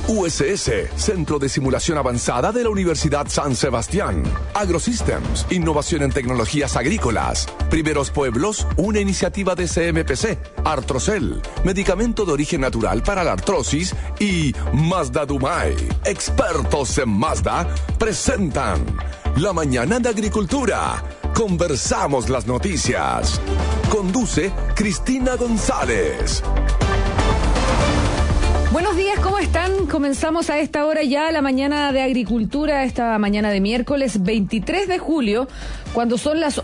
USS, Centro de Simulación Avanzada de la Universidad San Sebastián. AgroSystems, innovación en tecnologías agrícolas. Primeros Pueblos, una iniciativa de CMPC. Artrocel, medicamento de origen natural para la artrosis. Y Mazda Dumay, expertos en Mazda, presentan La Mañana de Agricultura. Conversamos las noticias. Conduce Cristina González. Buenos días, ¿cómo están? Comenzamos a esta hora ya la mañana de agricultura, esta mañana de miércoles 23 de julio, cuando son las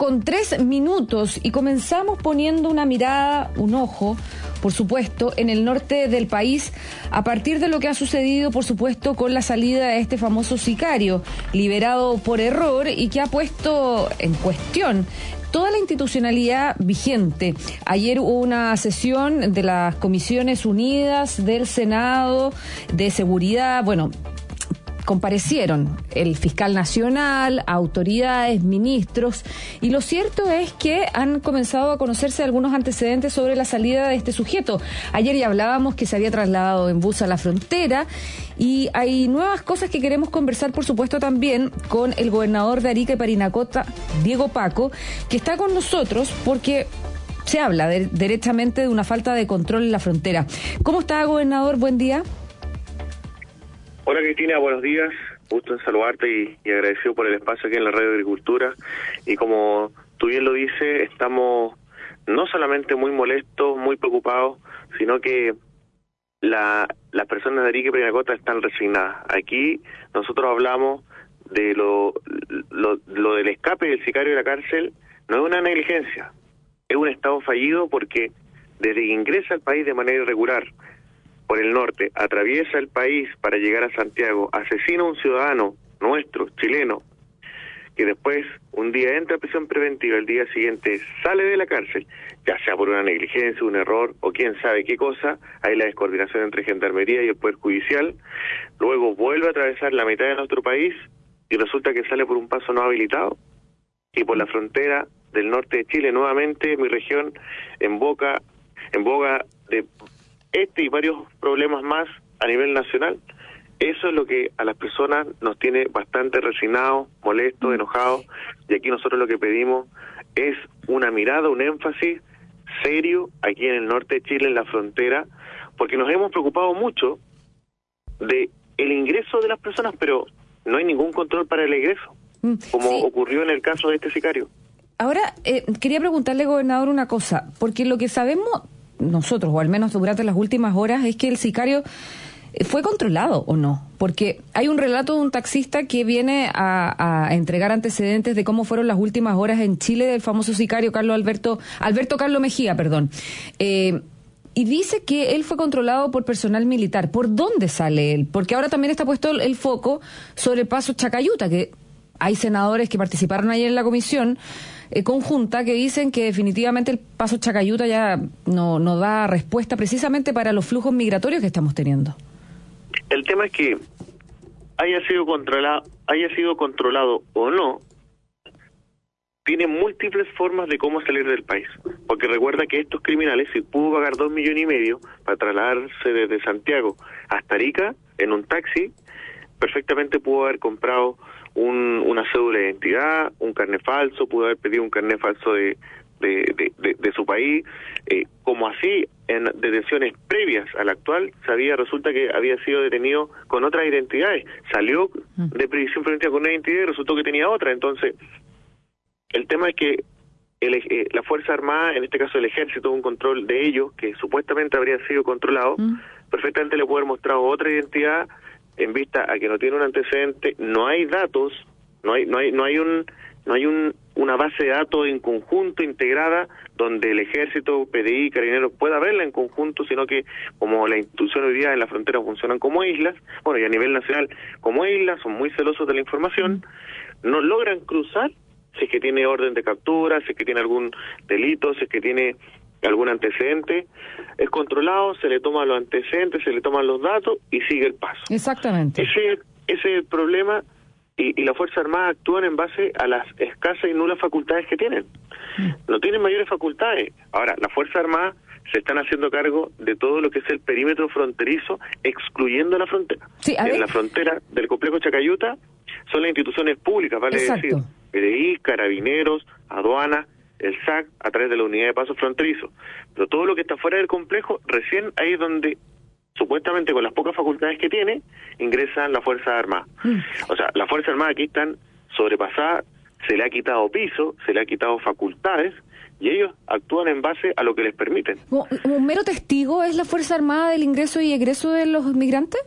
8:03 y comenzamos poniendo una mirada, un ojo, por supuesto, en el norte del país, a partir de lo que ha sucedido, por supuesto, con la salida de este famoso sicario, liberado por error y que ha puesto en cuestión toda la institucionalidad vigente. Ayer hubo una sesión de las Comisiones Unidas del Senado de Seguridad, comparecieron el fiscal nacional, autoridades, ministros, y lo cierto es que han comenzado a conocerse algunos antecedentes sobre la salida de este sujeto. Ayer ya hablábamos que se había trasladado en bus a la frontera, y hay nuevas cosas que queremos conversar, por supuesto, también con el gobernador de Arica y Parinacota, Diego Paco, que está con nosotros porque se habla derechamente de una falta de control en la frontera. ¿Cómo está, gobernador? Buen día. Hola Cristina, buenos días, gusto en saludarte y agradecido por el espacio aquí en la Radio de Agricultura. Y como tú bien lo dices, estamos no solamente muy molestos, muy preocupados, sino que las personas de Arica y Parinacota están resignadas. Aquí nosotros hablamos de lo del escape del sicario de la cárcel, no es una negligencia, es un estado fallido porque desde que ingresa al país de manera irregular, por el norte, atraviesa el país para llegar a Santiago, asesina a un ciudadano nuestro, chileno, que después un día entra a prisión preventiva, el día siguiente sale de la cárcel, ya sea por una negligencia, un error o quién sabe qué cosa, hay la descoordinación entre Gendarmería y el Poder Judicial, luego vuelve a atravesar la mitad de nuestro país y resulta que sale por un paso no habilitado y por la frontera del norte de Chile, nuevamente mi región en boga de este y varios problemas más a nivel nacional. Eso es lo que a las personas nos tiene bastante resignados, molestos, enojados, y aquí nosotros lo que pedimos es una mirada, un énfasis serio aquí en el norte de Chile, en la frontera, porque nos hemos preocupado mucho de el ingreso de las personas, pero no hay ningún control para el egreso, como ocurrió en el caso de este sicario. Ahora, quería preguntarle, gobernador, una cosa, porque lo que sabemos nosotros, o al menos durante las últimas horas, es que el sicario fue controlado o no, porque hay un relato de un taxista que viene a entregar antecedentes de cómo fueron las últimas horas en Chile del famoso sicario Alberto Carlos Mejía, y dice que él fue controlado por personal militar. ¿Por dónde sale él? Porque ahora también está puesto el foco sobre el paso Chacayuta, que hay senadores que participaron ayer en la comisión conjunta que dicen que definitivamente el paso Chacayuta ya no da respuesta precisamente para los flujos migratorios que estamos teniendo. El tema es que haya sido controlado o no, tiene múltiples formas de cómo salir del país, porque recuerda que estos criminales, si pudo pagar 2,5 millones para trasladarse desde Santiago hasta Arica en un taxi, perfectamente pudo haber comprado una cédula de identidad, un carnet falso, pudo haber pedido un carnet falso de su país, como así en detenciones previas a la actual, resulta que había sido detenido con otras identidades, salió de prisión preventiva con una identidad y resultó que tenía otra. Entonces, el tema es que la Fuerza Armada, en este caso el Ejército, un control de ellos, que supuestamente habría sido controlado, perfectamente le puede haber mostrado otra identidad, en vista a que no tiene un antecedente, no hay datos, no hay una base de datos en conjunto integrada donde el Ejército, PDI, Carabineros pueda verla en conjunto, sino que como la institución hoy día en la frontera funcionan como islas, y a nivel nacional como islas, son muy celosos de la información, no logran cruzar si es que tiene orden de captura, si es que tiene algún delito, si es que tiene algún antecedente, es controlado, se le toman los antecedentes, se le toman los datos y sigue el paso. Exactamente. Ese es el problema, y la Fuerza Armada actúan en base a las escasas y nulas facultades que tienen. No tienen mayores facultades. Ahora, la Fuerza Armada se están haciendo cargo de todo lo que es el perímetro fronterizo, excluyendo la frontera. Sí, en la frontera del complejo Chacayuta son las instituciones públicas, vale decir, PDI, Carabineros, Aduana, el SAC, a través de la unidad de paso fronterizo. Pero todo lo que está fuera del complejo, recién ahí es donde, supuestamente con las pocas facultades que tiene, ingresan las Fuerzas Armadas. O sea, las Fuerzas Armadas aquí están sobrepasadas, se le ha quitado piso, se le ha quitado facultades, y ellos actúan en base a lo que les permiten. ¿Un mero testigo es la Fuerza Armada del ingreso y egreso de los migrantes?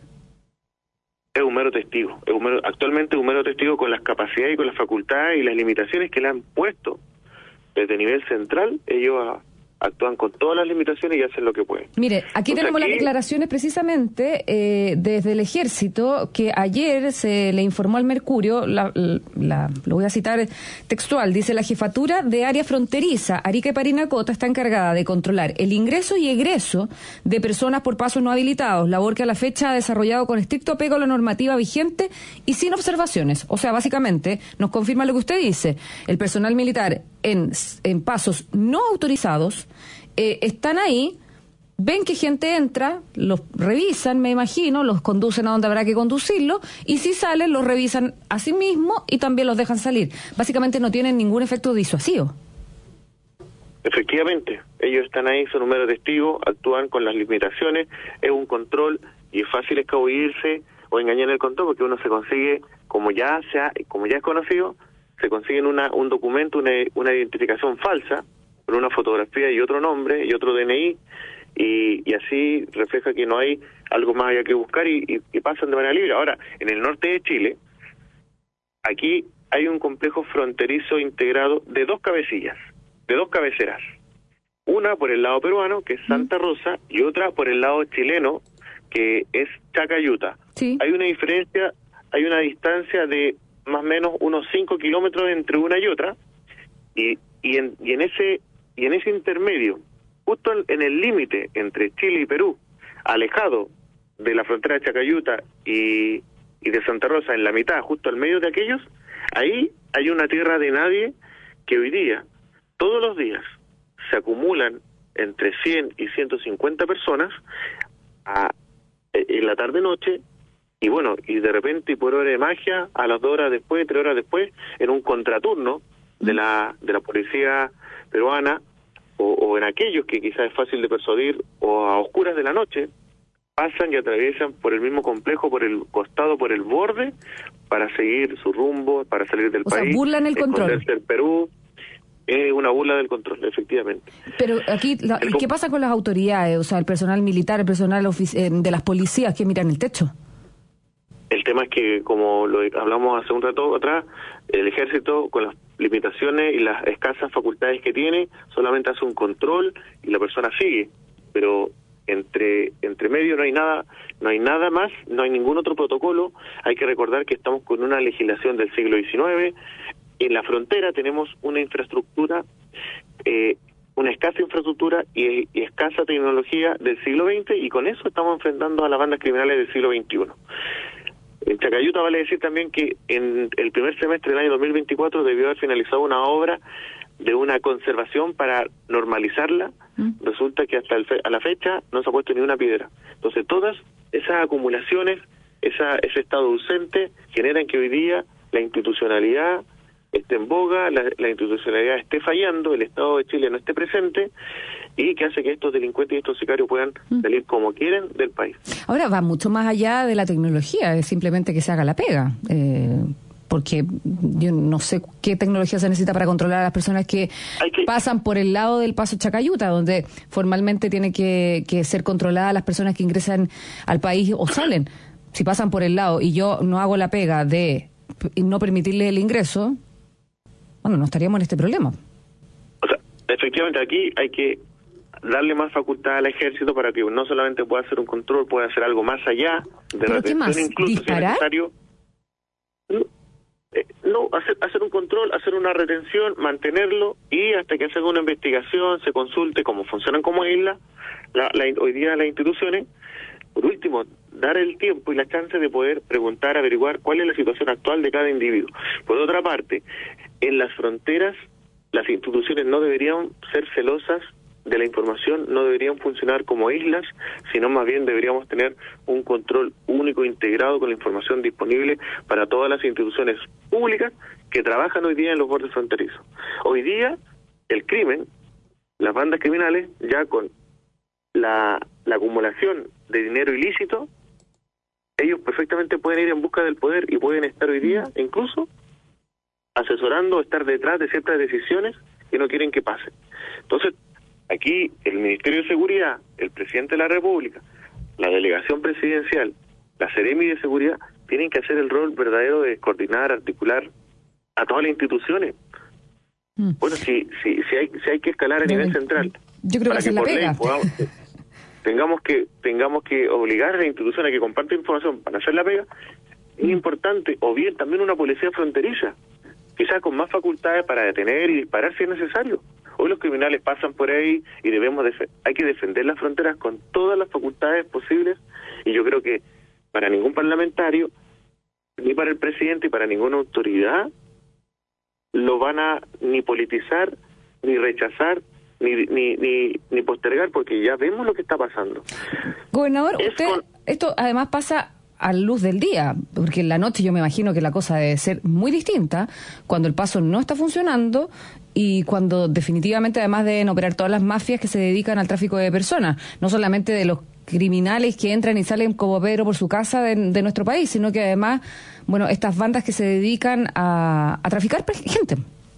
Es un mero testigo, actualmente es un mero testigo con las capacidades y con las facultades y las limitaciones que le han puesto desde nivel central. Ellos actúan con todas las limitaciones y hacen lo que pueden. Mire, aquí tenemos las declaraciones precisamente desde el Ejército, que ayer se le informó al Mercurio, lo voy a citar textual, dice: la jefatura de área fronteriza Arica y Parinacota está encargada de controlar el ingreso y egreso de personas por pasos no habilitados, labor que a la fecha ha desarrollado con estricto apego a la normativa vigente y sin observaciones. O sea, básicamente nos confirma lo que usted dice: el personal militar en pasos no autorizados están ahí, ven que gente entra, los revisan, me imagino, los conducen a donde habrá que conducirlo, y si salen, los revisan a sí mismos y también los dejan salir. Básicamente no tienen ningún efecto disuasivo. Efectivamente, ellos están ahí, son un mero testigo, actúan con las limitaciones, es un control y es fácil escabullirse o engañar el control, porque uno se consigue, como ya es conocido, se consiguen un documento, una identificación falsa, con una fotografía y otro nombre y otro DNI, y así refleja que no hay algo más allá que buscar y pasan de manera libre. Ahora, en el norte de Chile, aquí hay un complejo fronterizo integrado de dos cabecillas, de dos cabeceras. Una por el lado peruano, que es Santa Rosa, y otra por el lado chileno, que es Chacayuta. Sí. Hay una diferencia, hay una distancia de más o menos unos 5 kilómetros entre una y otra, y en ese intermedio, justo en el límite entre Chile y Perú, alejado de la frontera de Chacayuta y de Santa Rosa, en la mitad, justo al medio de aquellos, ahí hay una tierra de nadie que hoy día, todos los días, se acumulan entre 100 y 150 personas en la tarde-noche, y bueno, y de repente, y por hora de magia, a las 2 horas después, 3 horas después, en un contraturno de la policía peruana, o en aquellos que quizás es fácil de persuadir, o a oscuras de la noche, pasan y atraviesan por el mismo complejo, por el costado, por el borde, para seguir su rumbo, para salir del país. O sea, burlan el control. Esconderse en Perú. Es una burla del control, efectivamente. Pero aquí, ¿qué pasa con las autoridades? O sea, el personal militar, el personal de las policías que miran el techo. El tema es que, como lo hablamos hace un rato atrás, el ejército, con las limitaciones y las escasas facultades que tiene, solamente hace un control y la persona sigue. Pero entre medio no hay nada más, no hay ningún otro protocolo. Hay que recordar que estamos con una legislación del siglo XIX. En la frontera tenemos una infraestructura, una escasa infraestructura y escasa tecnología del siglo XX, y con eso estamos enfrentando a las bandas criminales del siglo XXI. En Chacayuta vale decir también que en el primer semestre del año 2024 debió haber finalizado una obra de una conservación para normalizarla. Resulta que hasta a la fecha no se ha puesto ni una piedra. Entonces todas esas acumulaciones, ese estado ausente, generan que hoy día la institucionalidad esté en boga, la institucionalidad esté fallando, el Estado de Chile no esté presente, y que hace que estos delincuentes y estos sicarios puedan salir como quieren del país. Ahora va mucho más allá de la tecnología, es simplemente que se haga la pega, porque yo no sé qué tecnología se necesita para controlar a las personas que pasan por el lado del paso Chacayuta, donde formalmente tiene que ser controlada las personas que ingresan al país o salen. Si pasan por el lado y yo no hago la pega de no permitirle el ingreso, bueno, no estaríamos en este problema. O sea, efectivamente aquí hay que darle más facultad al ejército para que no solamente pueda hacer un control, pueda hacer algo más allá de retención, incluso si es necesario. No, hacer un control, hacer una retención, mantenerlo, y hasta que se haga una investigación, se consulte cómo funcionan como isla hoy día las instituciones. Por último, dar el tiempo y la chance de poder preguntar, averiguar cuál es la situación actual de cada individuo. Por otra parte, en las fronteras, las instituciones no deberían ser celosas de la información no deberían funcionar como islas, sino más bien deberíamos tener un control único integrado con la información disponible para todas las instituciones públicas que trabajan hoy día en los bordes fronterizos. Hoy día el crimen, las bandas criminales, ya con la acumulación de dinero ilícito, ellos perfectamente pueden ir en busca del poder y pueden estar hoy día incluso asesorando, estar detrás de ciertas decisiones que no quieren que pasen. Entonces, aquí el Ministerio de Seguridad, el Presidente de la República, la Delegación Presidencial, la Seremi de Seguridad, tienen que hacer el rol verdadero de coordinar, articular a todas las instituciones. Bueno, si hay que escalar a nivel central, yo creo para que por la ley pega. tengamos que obligar a la institución a que comparte información para hacer la pega, es importante, o bien también una policía fronteriza, quizás con más facultades para detener y disparar si es necesario. Hoy los criminales pasan por ahí y hay que defender las fronteras con todas las facultades posibles, y yo creo que para ningún parlamentario, ni para el presidente y para ninguna autoridad, lo van a ni politizar, ni rechazar, ni postergar, porque ya vemos lo que está pasando. Gobernador, esto además pasa a luz del día, porque en la noche yo me imagino que la cosa debe ser muy distinta, cuando el paso no está funcionando y cuando definitivamente además deben operar todas las mafias que se dedican al tráfico de personas, no solamente de los criminales que entran y salen como Pedro por su casa de nuestro país, sino que además, bueno, estas bandas que se dedican a traficar gente.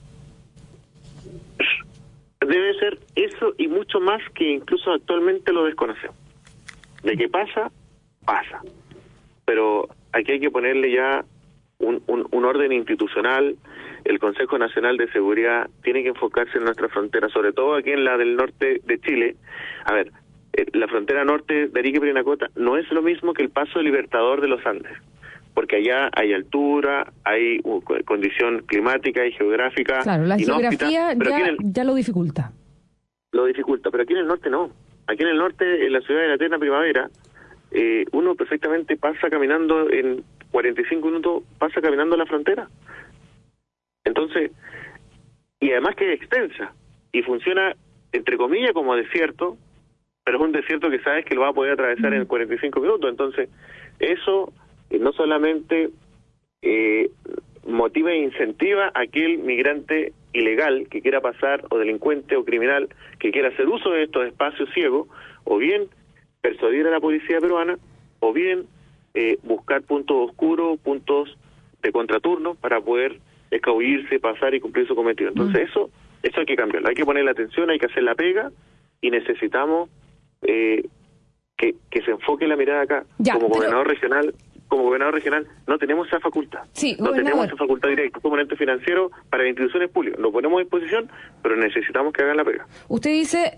Debe ser eso y mucho más que incluso actualmente lo desconocemos. De qué pasa, pasa. Pero aquí hay que ponerle ya un orden institucional. El Consejo Nacional de Seguridad tiene que enfocarse en nuestra frontera, sobre todo aquí en la del norte de Chile. A ver, la frontera norte de Arica y Parinacota no es lo mismo que el Paso Libertador de los Andes, porque allá hay altura, hay condición climática y geográfica. Claro, la geografía ya lo dificulta. Lo dificulta, pero aquí en el norte no. Aquí en el norte, en la ciudad de la eterna primavera, uno perfectamente pasa caminando en 45 minutos, pasa caminando la frontera. Entonces, y además que es extensa, y funciona, entre comillas, como desierto, pero es un desierto que sabes que lo va a poder atravesar en 45 minutos. Entonces, eso no solamente motiva e incentiva a aquel migrante ilegal que quiera pasar, o delincuente o criminal que quiera hacer uso de estos espacios ciegos, o bien persuadir a la policía peruana, o bien buscar puntos oscuros, puntos de contraturno para poder escabullirse, pasar y cumplir su cometido. Entonces eso hay que cambiarlo, hay que poner la atención, hay que hacer la pega, y necesitamos que se enfoque la mirada acá. Gobernador regional no tenemos esa facultad. Sí, no tenemos esa facultad directa, componente financiero para las instituciones públicas. Lo ponemos a disposición, pero necesitamos que hagan la pega. Usted dice,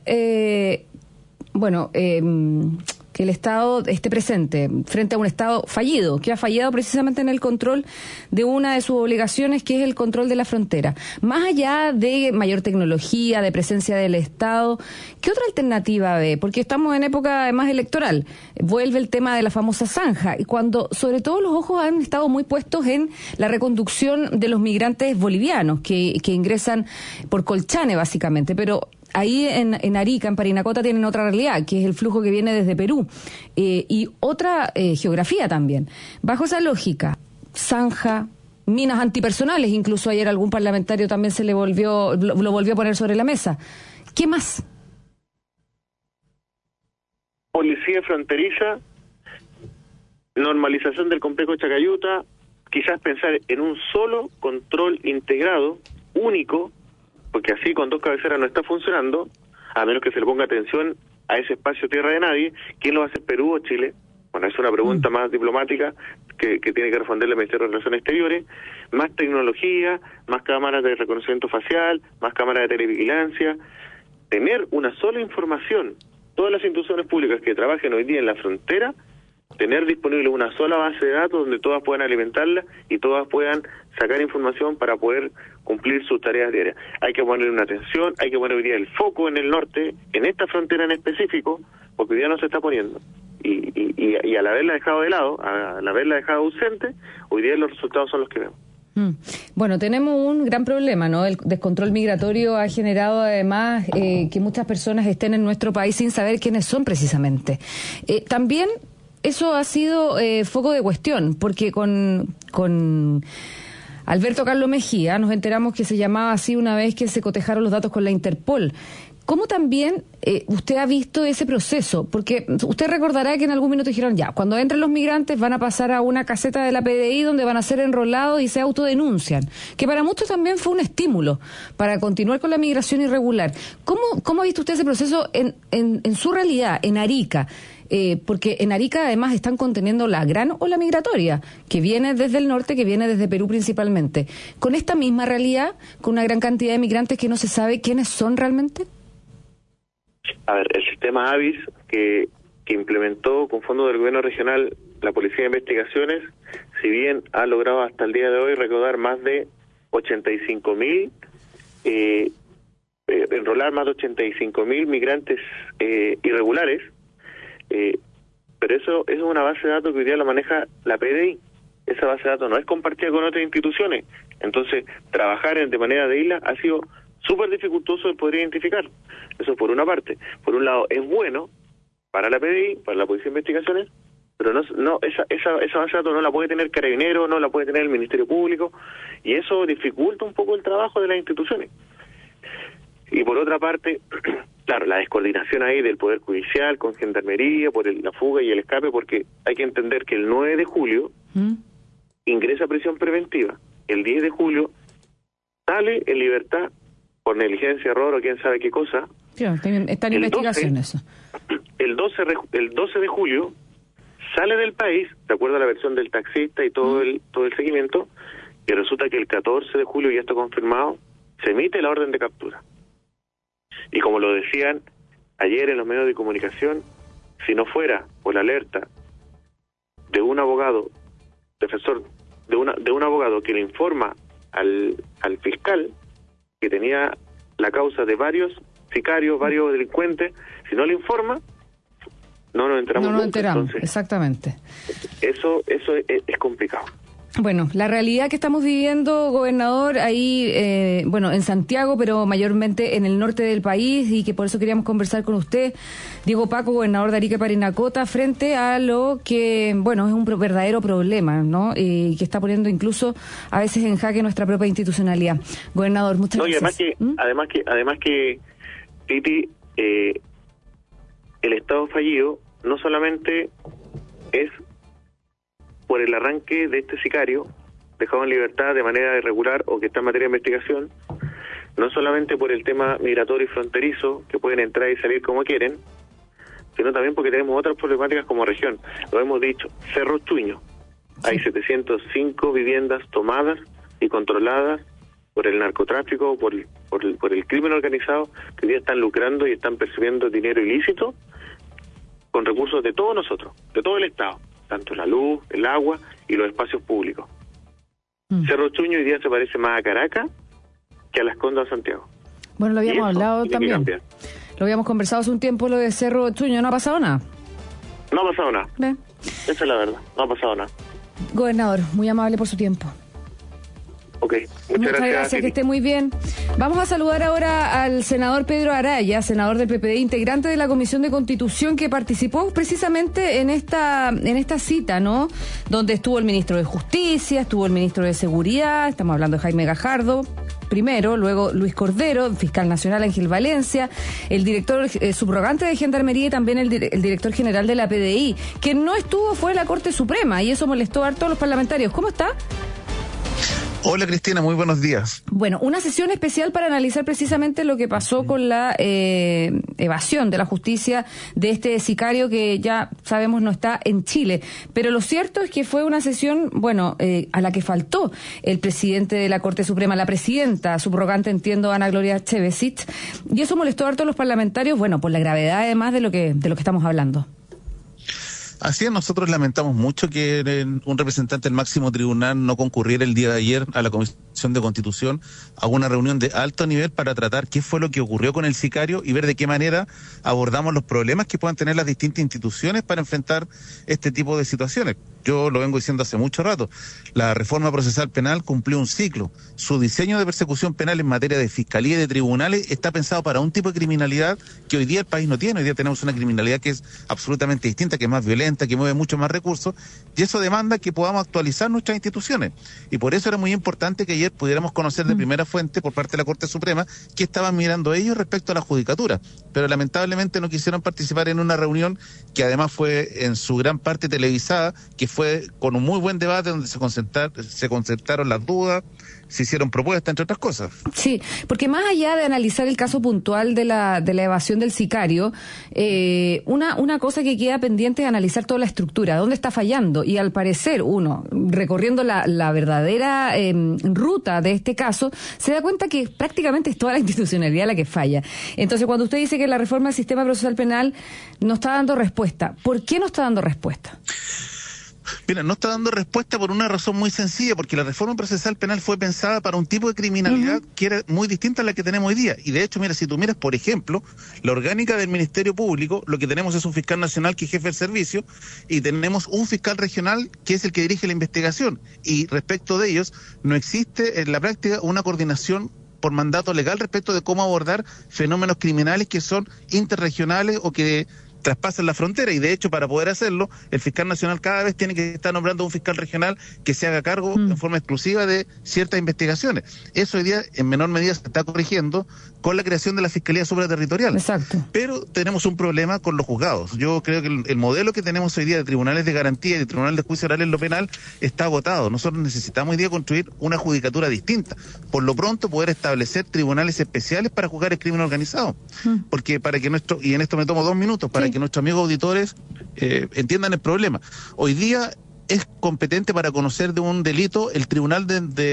que el Estado esté presente frente a un Estado fallido, que ha fallado precisamente en el control de una de sus obligaciones, que es el control de la frontera. Más allá de mayor tecnología, de presencia del Estado, ¿qué otra alternativa ve? Porque estamos en época además electoral. Vuelve el tema de la famosa zanja, y cuando sobre todo los ojos han estado muy puestos en la reconducción de los migrantes bolivianos que ingresan por Colchane básicamente, pero ahí en Arica, en Parinacota, tienen otra realidad, que es el flujo que viene desde Perú, y otra geografía también. Bajo esa lógica, zanja, minas antipersonales, incluso ayer algún parlamentario también lo volvió a poner sobre la mesa. ¿Qué más? Policía fronteriza, normalización del complejo Chacayuta, quizás pensar en un solo control integrado, único, porque así con dos cabeceras no está funcionando, a menos que se le ponga atención a ese espacio tierra de nadie. ¿Quién lo va a hacer, Perú o Chile? Bueno, es una pregunta más diplomática que tiene que responder el Ministerio de Relaciones Exteriores. Más tecnología, más cámaras de reconocimiento facial, más cámaras de televigilancia. Tener una sola información, todas las instituciones públicas que trabajen hoy día en la frontera, tener disponible una sola base de datos donde todas puedan alimentarla y todas puedan sacar información para poder cumplir sus tareas diarias. Hay que ponerle una atención, hay que poner hoy día el foco en el norte, en esta frontera en específico, porque hoy día no se está poniendo. Y al haberla dejado de lado, al haberla dejado ausente, hoy día los resultados son los que vemos. Bueno, tenemos un gran problema, ¿no? El descontrol migratorio ha generado además que muchas personas estén en nuestro país sin saber quiénes son precisamente. También eso ha sido foco de cuestión, porque con Alberto Carlos Mejía nos enteramos que se llamaba así una vez que se cotejaron los datos con la Interpol. ¿Cómo también usted ha visto ese proceso? Porque usted recordará que en algún minuto dijeron, ya, cuando entren los migrantes van a pasar a una caseta de la PDI donde van a ser enrolados y se autodenuncian, que para muchos también fue un estímulo para continuar con la migración irregular. ¿Cómo ha visto usted ese proceso en su realidad, en Arica? Porque en Arica además están conteniendo la gran ola migratoria, que viene desde el norte, que viene desde Perú principalmente. ¿Con esta misma realidad, con una gran cantidad de migrantes que no se sabe quiénes son realmente? A ver, el sistema AVIS que implementó con fondos del gobierno regional la Policía de Investigaciones, si bien ha logrado hasta el día de hoy recaudar más de 85.000, enrolar más de 85.000 migrantes irregulares, pero eso es una base de datos que hoy día la maneja la PDI. Esa base de datos no es compartida con otras instituciones, entonces trabajar de manera de isla ha sido súper dificultoso de poder identificar. Eso por una parte. Por un lado, es bueno para la PDI, para la Policía de Investigaciones, pero esa base de datos no la puede tener Carabineros, no la puede tener el Ministerio Público, y eso dificulta un poco el trabajo de las instituciones. Y por otra parte, claro, la descoordinación ahí del Poder Judicial con Gendarmería por la fuga y el escape, porque hay que entender que el 9 de julio ingresa a prisión preventiva, el 10 de julio sale en libertad por negligencia, error o quién sabe qué cosa. Claro, está en investigación eso. El 12 de julio sale del país, de acuerdo a la versión del taxista y todo el seguimiento, y resulta que el 14 de julio, ya está confirmado, se emite la orden de captura. Y como lo decían ayer en los medios de comunicación, si no fuera por la alerta de un abogado, defensor, de un abogado que le informa al fiscal que tenía la causa de varios sicarios, varios delincuentes, si no le informa, no nos enteramos. No nos enteramos, entonces, exactamente. Eso es complicado. Bueno, la realidad que estamos viviendo, gobernador, ahí, en Santiago, pero mayormente en el norte del país, y que por eso queríamos conversar con usted, Diego Paco, gobernador de Arica y Parinacota, frente a lo que, es un verdadero problema, ¿no? Y que está poniendo incluso a veces en jaque nuestra propia institucionalidad. Gobernador, muchas gracias. Y además que, Titi, el Estado fallido no solamente es por el arranque de este sicario, dejado en libertad de manera irregular o que está en materia de investigación, no solamente por el tema migratorio y fronterizo, que pueden entrar y salir como quieren, sino también porque tenemos otras problemáticas como región. Lo hemos dicho, Cerro Chuño, hay 705 viviendas tomadas y controladas por el narcotráfico, por el crimen organizado, que hoy día están lucrando y están percibiendo dinero ilícito con recursos de todos nosotros, de todo el Estado, tanto la luz, el agua y los espacios públicos. Cerro Chuño hoy día se parece más a Caracas que a Las Condes o Santiago. Bueno, lo habíamos hablado también. Lo habíamos conversado hace un tiempo, lo de Cerro Chuño. ¿No ha pasado nada? No ha pasado nada. ¿Ve? Esa es la verdad, no ha pasado nada. Gobernador, muy amable por su tiempo. Ok, muchas gracias. Que esté muy bien. Vamos a saludar ahora al senador Pedro Araya, senador del PPD, integrante de la Comisión de Constitución, que participó precisamente en esta cita, ¿no? Donde estuvo el ministro de Justicia, estuvo el ministro de Seguridad, estamos hablando de Jaime Gajardo primero, luego Luis Cordero, fiscal nacional Ángel Valencia, el director subrogante de Gendarmería y también el director general de la PDI. Quien no estuvo fue la Corte Suprema y eso molestó a todos los parlamentarios. ¿Cómo está? Hola Cristina, muy buenos días. Bueno, una sesión especial para analizar precisamente lo que pasó con la evasión de la justicia de este sicario que ya sabemos no está en Chile. Pero lo cierto es que fue una sesión, a la que faltó el presidente de la Corte Suprema, la presidenta subrogante, entiendo, Ana Gloria Chevesich, y eso molestó a todos los parlamentarios, por la gravedad además de lo que estamos hablando. Así es, nosotros lamentamos mucho que un representante del máximo tribunal no concurriera el día de ayer a la Comisión de Constitución a una reunión de alto nivel para tratar qué fue lo que ocurrió con el sicario y ver de qué manera abordamos los problemas que puedan tener las distintas instituciones para enfrentar este tipo de situaciones. Yo lo vengo diciendo hace mucho rato. La reforma procesal penal cumplió un ciclo. Su diseño de persecución penal en materia de fiscalía y de tribunales está pensado para un tipo de criminalidad que hoy día el país no tiene. Hoy día tenemos una criminalidad que es absolutamente distinta, que es más violenta, que mueve mucho más recursos, y eso demanda que podamos actualizar nuestras instituciones. Y por eso era muy importante que ayer pudiéramos conocer de primera fuente por parte de la Corte Suprema qué estaban mirando ellos respecto a la judicatura. Pero lamentablemente no quisieron participar en una reunión que además fue en su gran parte televisada, que fue con un muy buen debate donde se concentraron las dudas, se hicieron propuestas, entre otras cosas. Sí, porque más allá de analizar el caso puntual de la evasión del sicario, una cosa que queda pendiente es analizar toda la estructura, dónde está fallando, y al parecer uno, recorriendo la verdadera ruta de este caso, se da cuenta que prácticamente es toda la institucionalidad la que falla. Entonces, cuando usted dice que la reforma del sistema procesal penal no está dando respuesta, ¿por qué no está dando respuesta? Mira, no está dando respuesta por una razón muy sencilla, porque la reforma procesal penal fue pensada para un tipo de criminalidad que era muy distinta a la que tenemos hoy día. Y de hecho, mira, si tú miras, por ejemplo, la orgánica del Ministerio Público, lo que tenemos es un fiscal nacional que es jefe del servicio, y tenemos un fiscal regional que es el que dirige la investigación. Y respecto de ellos, no existe en la práctica una coordinación por mandato legal respecto de cómo abordar fenómenos criminales que son interregionales o que traspasan la frontera, y de hecho para poder hacerlo el fiscal nacional cada vez tiene que estar nombrando un fiscal regional que se haga cargo en forma exclusiva de ciertas investigaciones. Eso hoy día en menor medida se está corrigiendo con la creación de la Fiscalía Supraterritorial. Exacto. Pero tenemos un problema con los juzgados. Yo creo que el modelo que tenemos hoy día de tribunales de garantía y de tribunales de juicio oral en lo penal está agotado. Nosotros necesitamos hoy día construir una judicatura distinta. Por lo pronto poder establecer tribunales especiales para juzgar el crimen organizado. Porque para que y en esto me tomo 2 minutos, para que nuestros amigos auditores entiendan el problema. Hoy día es competente para conocer de un delito el tribunal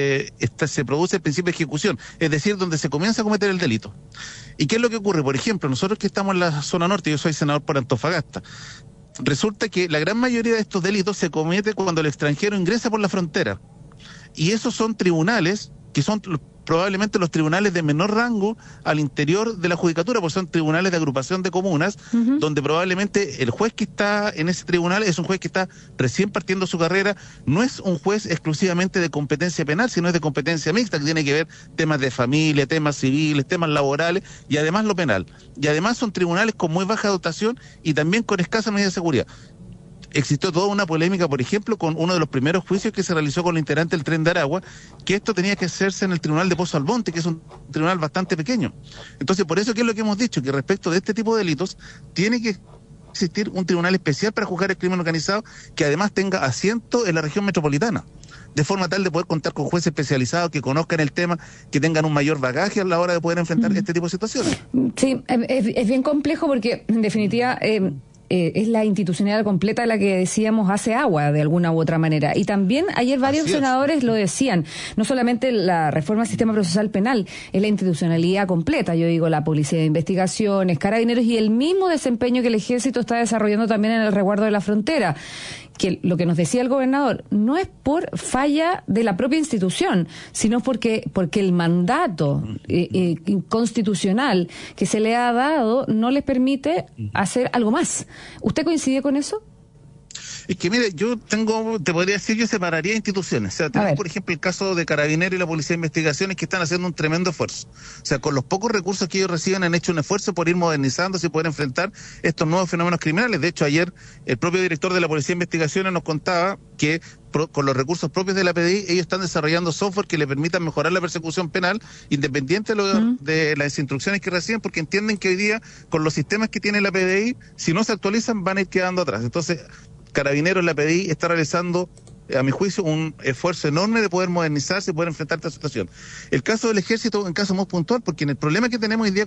se produce el principio de ejecución, es decir, donde se comienza a cometer el delito. ¿Y qué es lo que ocurre? Por ejemplo, nosotros que estamos en la zona norte, yo soy senador por Antofagasta, resulta que la gran mayoría de estos delitos se comete cuando el extranjero ingresa por la frontera. Y esos son tribunales que son probablemente los tribunales de menor rango al interior de la judicatura, porque son tribunales de agrupación de comunas, donde probablemente el juez que está en ese tribunal es un juez que está recién partiendo su carrera, no es un juez exclusivamente de competencia penal, sino es de competencia mixta, que tiene que ver temas de familia, temas civiles, temas laborales, y además lo penal. Y además son tribunales con muy baja dotación y también con escasa medida de seguridad. Existió toda una polémica, por ejemplo, con uno de los primeros juicios que se realizó con el integrante del Tren de Aragua, que esto tenía que hacerse en el Tribunal de Pozo Almonte, que es un tribunal bastante pequeño. Entonces, por eso, ¿qué es lo que hemos dicho? Que respecto de este tipo de delitos, tiene que existir un tribunal especial para juzgar el crimen organizado, que además tenga asiento en la región metropolitana, de forma tal de poder contar con jueces especializados que conozcan el tema, que tengan un mayor bagaje a la hora de poder enfrentar este tipo de situaciones. Sí, es bien complejo porque, en definitiva, es la institucionalidad completa la que decíamos hace agua de alguna u otra manera. Y también ayer varios senadores lo decían, no solamente la reforma del sistema procesal penal, es la institucionalidad completa. Yo digo, la policía de investigaciones, carabineros y el mismo desempeño que el ejército está desarrollando también en el resguardo de la frontera. Que lo que nos decía el gobernador no es por falla de la propia institución, sino porque el mandato constitucional que se le ha dado no les permite hacer algo más. ¿Usted coincide con eso? Es que mire, te podría decir, yo separaría instituciones. O sea, tenemos por ejemplo el caso de Carabineros y la Policía de Investigaciones, que están haciendo un tremendo esfuerzo. O sea, con los pocos recursos que ellos reciben han hecho un esfuerzo por ir modernizándose y poder enfrentar estos nuevos fenómenos criminales. De hecho, ayer el propio director de la Policía de Investigaciones nos contaba que con los recursos propios de la PDI, ellos están desarrollando software que le permitan mejorar la persecución penal, independiente de las instrucciones que reciben, porque entienden que hoy día, con los sistemas que tiene la PDI, si no se actualizan, van a ir quedando atrás. Entonces, Carabineros, la PDI, está realizando, a mi juicio, un esfuerzo enorme de poder modernizarse y poder enfrentar esta situación. El caso del Ejército es un caso muy puntual, porque el problema que tenemos hoy día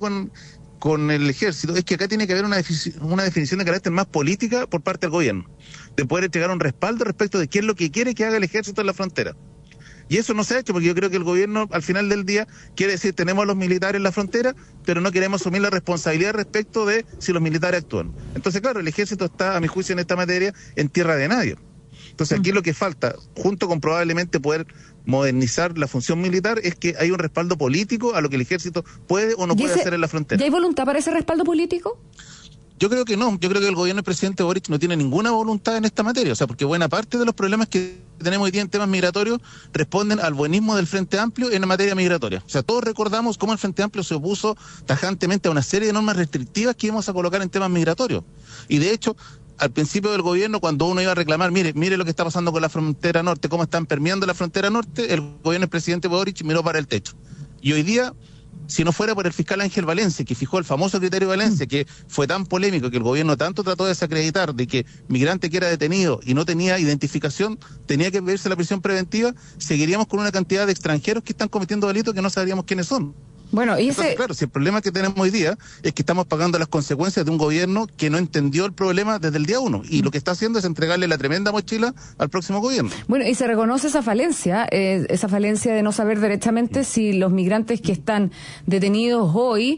con el Ejército es que acá tiene que haber una definición de carácter más política por parte del gobierno, de poder entregar un respaldo respecto de qué es lo que quiere que haga el Ejército en la frontera. Y eso no se ha hecho, porque yo creo que el gobierno, al final del día, quiere decir, tenemos a los militares en la frontera, pero no queremos asumir la responsabilidad respecto de si los militares actúan. Entonces, claro, el Ejército está, a mi juicio, en esta materia, en tierra de nadie. Entonces aquí lo que falta, junto con probablemente poder modernizar la función militar, es que hay un respaldo político a lo que el ejército puede o no puede hacer en la frontera. ¿Ya hay voluntad para ese respaldo político? Yo creo que no, yo creo que el gobierno del presidente Boric no tiene ninguna voluntad en esta materia, o sea, porque buena parte de los problemas que tenemos hoy día en temas migratorios responden al buenismo del Frente Amplio en la materia migratoria. O sea, todos recordamos cómo el Frente Amplio se opuso tajantemente a una serie de normas restrictivas que íbamos a colocar en temas migratorios. Y de hecho, al principio del gobierno, cuando uno iba a reclamar, mire lo que está pasando con la frontera norte, cómo están permeando la frontera norte, el gobierno del presidente Boric miró para el techo. Y hoy día, si no fuera por el fiscal Ángel Valencia, que fijó el famoso criterio Valencia, que fue tan polémico, que el gobierno tanto trató de desacreditar, de que migrante que era detenido y no tenía identificación, tenía que pedirse la prisión preventiva, seguiríamos con una cantidad de extranjeros que están cometiendo delitos que no sabríamos quiénes son. Bueno, y entonces, claro, si el problema que tenemos hoy día es que estamos pagando las consecuencias de un gobierno que no entendió el problema desde el día 1, y lo que está haciendo es entregarle la tremenda mochila al próximo gobierno. Bueno, y se reconoce esa falencia de no saber derechamente si los migrantes que están detenidos hoy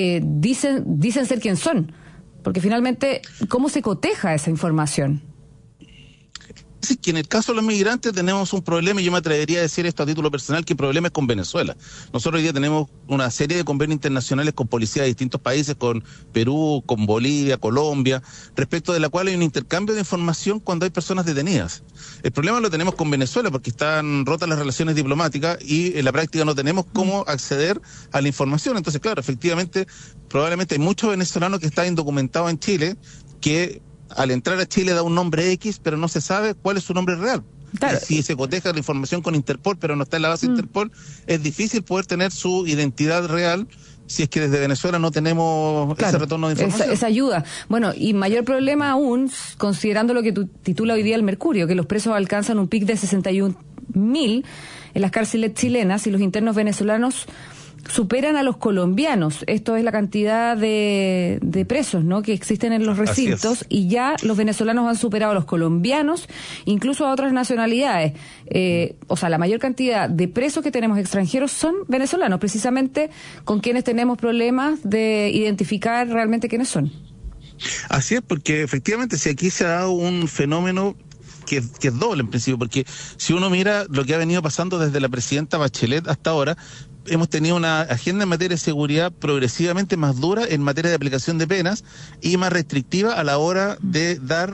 dicen ser quien son, porque finalmente, ¿cómo se coteja esa información? Sí, que en el caso de los migrantes tenemos un problema, y yo me atrevería a decir esto a título personal, que el problema es con Venezuela. Nosotros hoy día tenemos una serie de convenios internacionales con policías de distintos países, con Perú, con Bolivia, Colombia, respecto de la cual hay un intercambio de información cuando hay personas detenidas. El problema lo tenemos con Venezuela porque están rotas las relaciones diplomáticas y en la práctica no tenemos cómo acceder a la información. Entonces, claro, efectivamente, probablemente hay muchos venezolanos que están indocumentados en Chile que al entrar a Chile da un nombre X, pero no se sabe cuál es su nombre real. Claro. Si se coteja la información con Interpol, pero no está en la base de Interpol, es difícil poder tener su identidad real si es que desde Venezuela no tenemos ese retorno de información. Esa ayuda. Bueno, y mayor problema aún, considerando lo que titula hoy día el Mercurio, que los presos alcanzan un pic de 61.000 en las cárceles chilenas y los internos venezolanos superan a los colombianos. Esto es la cantidad de presos, ¿no?, que existen en los recintos, y ya los venezolanos han superado a los colombianos, incluso a otras nacionalidades. O sea, la mayor cantidad de presos que tenemos extranjeros son venezolanos, precisamente con quienes tenemos problemas de identificar realmente quiénes son. Así es, porque efectivamente si aquí se ha dado un fenómeno que es doble en principio, porque si uno mira lo que ha venido pasando desde la presidenta Bachelet hasta ahora, hemos tenido una agenda en materia de seguridad progresivamente más dura en materia de aplicación de penas y más restrictiva a la hora de dar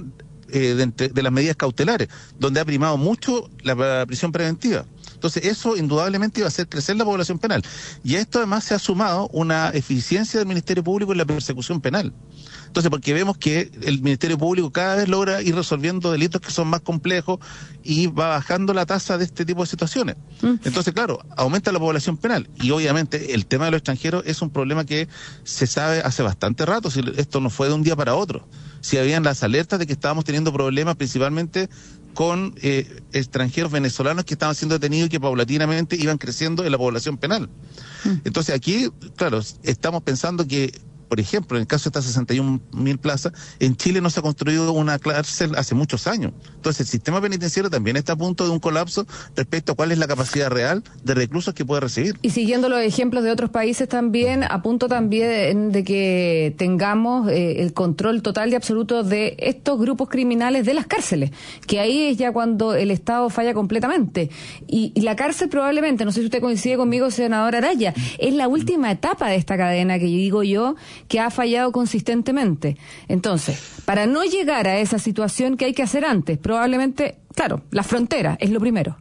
de las medidas cautelares, donde ha primado mucho la prisión preventiva. Entonces eso indudablemente iba a hacer crecer la población penal. Y a esto además se ha sumado una eficiencia del Ministerio Público en la persecución penal. Entonces, porque vemos que el Ministerio Público cada vez logra ir resolviendo delitos que son más complejos y va bajando la tasa de este tipo de situaciones. Entonces, claro, aumenta la población penal. Y obviamente el tema de los extranjeros es un problema que se sabe hace bastante rato, si esto no fue de un día para otro. Si habían las alertas de que estábamos teniendo problemas principalmente con extranjeros venezolanos que estaban siendo detenidos y que paulatinamente iban creciendo en la población penal. Entonces aquí, claro, estamos pensando que, por ejemplo, en el caso de estas 61.000 plazas, en Chile no se ha construido una cárcel hace muchos años. Entonces el sistema penitenciario también está a punto de un colapso respecto a cuál es la capacidad real de reclusos que puede recibir. Y siguiendo los ejemplos de otros países también, a punto también de que tengamos el control total y absoluto de estos grupos criminales de las cárceles, que ahí es ya cuando el Estado falla completamente. Y la cárcel probablemente, no sé si usted coincide conmigo, senador Araya, es la última etapa de esta cadena que digo yo, que ha fallado consistentemente. Entonces, para no llegar a esa situación, ¿qué hay que hacer antes? Probablemente, claro, la frontera es lo primero.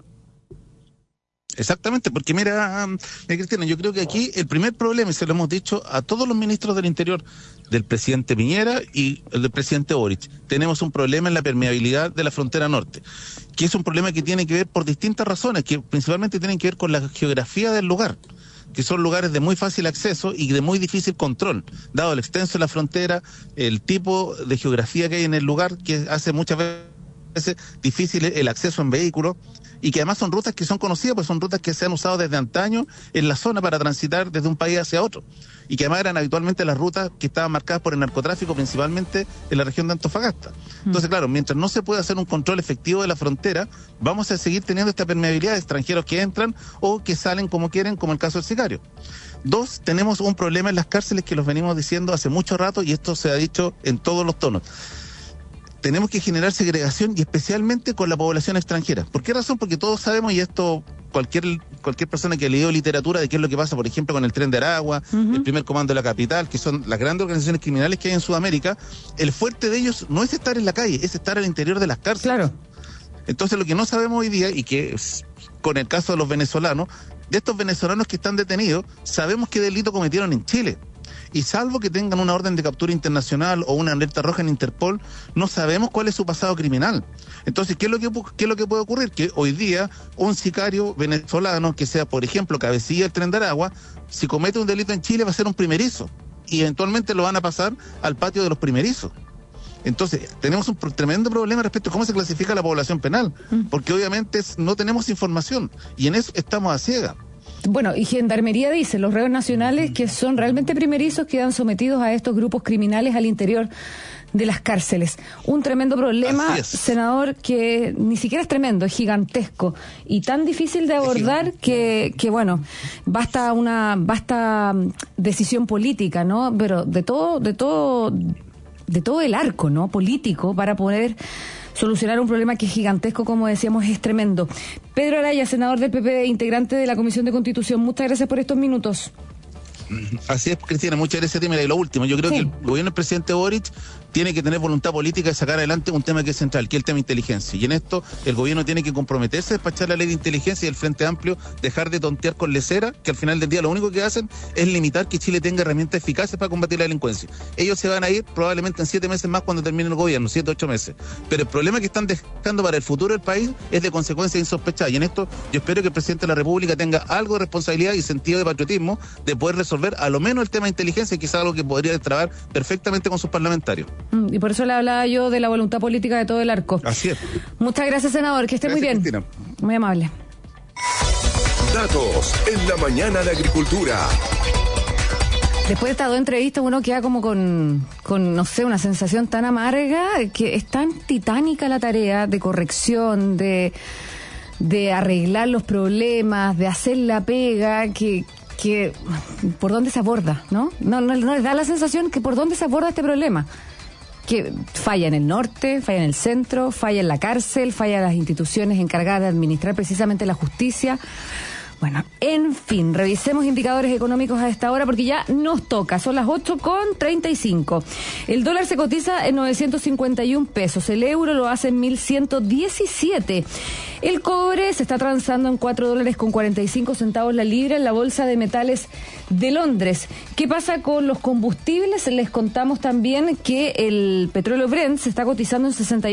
Exactamente, porque mira, Cristina, yo creo que aquí el primer problema, y se lo hemos dicho a todos los ministros del Interior, del presidente Piñera y el del presidente Boric, tenemos un problema en la permeabilidad de la frontera norte, que es un problema que tiene que ver por distintas razones, que principalmente tienen que ver con la geografía del lugar, que son lugares de muy fácil acceso y de muy difícil control, dado el extenso de la frontera, el tipo de geografía que hay en el lugar, que hace muchas veces difícil el acceso en vehículos, y que además son rutas que son conocidas, pues son rutas que se han usado desde antaño en la zona para transitar desde un país hacia otro, y que además eran habitualmente las rutas que estaban marcadas por el narcotráfico, principalmente en la región de Antofagasta. Entonces, claro, mientras no se pueda hacer un control efectivo de la frontera, vamos a seguir teniendo esta permeabilidad de extranjeros que entran o que salen como quieren, como el caso del sicario. Dos, tenemos un problema en las cárceles que los venimos diciendo hace mucho rato, y esto se ha dicho en todos los tonos. tenemos que generar segregación y especialmente con la población extranjera. ¿Por qué razón? Porque todos sabemos, y esto cualquier persona que ha leído literatura de qué es lo que pasa, por ejemplo, con el Tren de Aragua, el Primer Comando de la Capital, que son las grandes organizaciones criminales que hay en Sudamérica, el fuerte de ellos no es estar en la calle, es estar al interior de las cárceles. Claro. Entonces, lo que no sabemos hoy día, y que con el caso de los venezolanos, de estos venezolanos que están detenidos, sabemos qué delito cometieron en Chile. Y salvo que tengan una orden de captura internacional o una alerta roja en Interpol, no sabemos cuál es su pasado criminal. Entonces, ¿qué es lo que puede ocurrir? Que hoy día un sicario venezolano que sea, por ejemplo, cabecilla del Tren de Aragua, si comete un delito en Chile va a ser un primerizo y eventualmente lo van a pasar al patio de los primerizos. Entonces, tenemos un tremendo problema respecto a cómo se clasifica la población penal, porque obviamente no tenemos información y en eso estamos a ciegas. Bueno, y Gendarmería dice, los reos nacionales que son realmente primerizos quedan sometidos a estos grupos criminales al interior de las cárceles. Un tremendo problema, senador, que ni siquiera es tremendo, es gigantesco y tan difícil de abordar que bueno, basta decisión política, ¿no? Pero de todo el arco, ¿no? Político para poder solucionar un problema que es gigantesco, como decíamos, es tremendo. Pedro Araya, senador del PP, integrante de la Comisión de Constitución, muchas gracias por estos minutos. Así es, Cristina, muchas gracias a ti. Y lo último, yo creo que el gobierno del presidente Boric tiene que tener voluntad política de sacar adelante un tema que es central, que es el tema de inteligencia. Y en esto el gobierno tiene que comprometerse a despachar la ley de inteligencia y el Frente Amplio dejar de tontear con lesera, que al final del día lo único que hacen es limitar que Chile tenga herramientas eficaces para combatir la delincuencia. Ellos se van a ir probablemente en 7 meses más cuando termine el gobierno, 7 o 8 meses. Pero el problema que están dejando para el futuro del país es de consecuencias insospechadas. Y en esto yo espero que el presidente de la República tenga algo de responsabilidad y sentido de patriotismo de poder resolver a lo menos el tema de inteligencia, que es algo que podría destrabar perfectamente con sus parlamentarios. Y por eso le hablaba yo de la voluntad política de todo el arco. Así es. Muchas gracias, senador, que esté muy bien. Cristina. Muy amable. Datos en la mañana de Agricultura. Después de estas 2 entrevistas uno queda como con, no sé, una sensación tan amarga, que es tan titánica la tarea de corrección, de arreglar los problemas, de hacer la pega, que por dónde se aborda, ¿no? No les da la sensación que por dónde se aborda este problema. Que falla en el norte, falla en el centro, falla en la cárcel, falla en las instituciones encargadas de administrar precisamente la justicia. Bueno, en fin, revisemos indicadores económicos a esta hora porque ya nos toca. Son las 8:35. El dólar se cotiza en 951 pesos. El euro lo hace en 1.117. El cobre se está transando en $4.45 la libra en la Bolsa de Metales de Londres. ¿Qué pasa con los combustibles? Les contamos también que el petróleo Brent se está cotizando en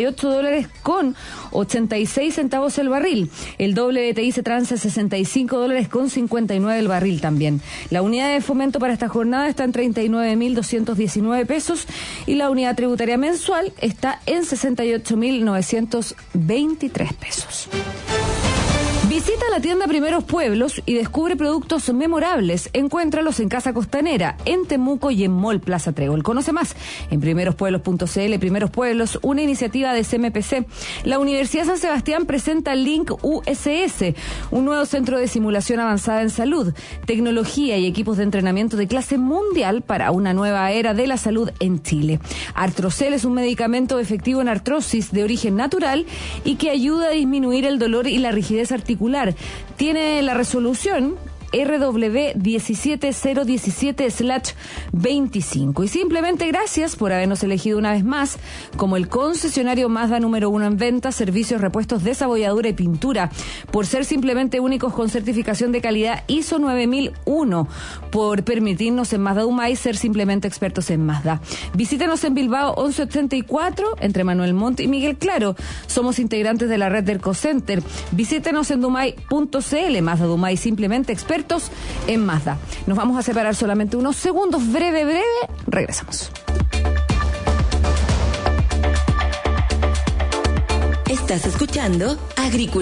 $68.86 el barril. El WTI se transa en $65.59 el barril también. La unidad de fomento para esta jornada está en 39.219 pesos y la unidad tributaria mensual está en 68.923 pesos. Visita la tienda Primeros Pueblos y descubre productos memorables. Encuéntralos en Casa Costanera, en Temuco y en Mall Plaza Trébol. Conoce más en primerospueblos.cl. Primeros Pueblos, una iniciativa de CMPC. La Universidad San Sebastián presenta Link USS, un nuevo centro de simulación avanzada en salud, tecnología y equipos de entrenamiento de clase mundial para una nueva era de la salud en Chile. Artrocel es un medicamento efectivo en artrosis de origen natural y que ayuda a disminuir el dolor y la rigidez articular. Tiene la resolución RW27017/25. Y simplemente gracias por habernos elegido una vez más como el concesionario Mazda número 1 en ventas, servicios, repuestos, desabolladura y pintura, por ser simplemente únicos con certificación de calidad ISO 9001, por permitirnos en Mazda Humay ser simplemente expertos en Mazda. Visítenos en Bilbao 1184, entre Manuel Montt y Miguel Claro. Somos integrantes de la red del Ecocenter. Visítenos en dumay.cl. Mazda Dumay, simplemente expertos en Mazda. Nos vamos a separar solamente unos segundos, breve, regresamos. Estás escuchando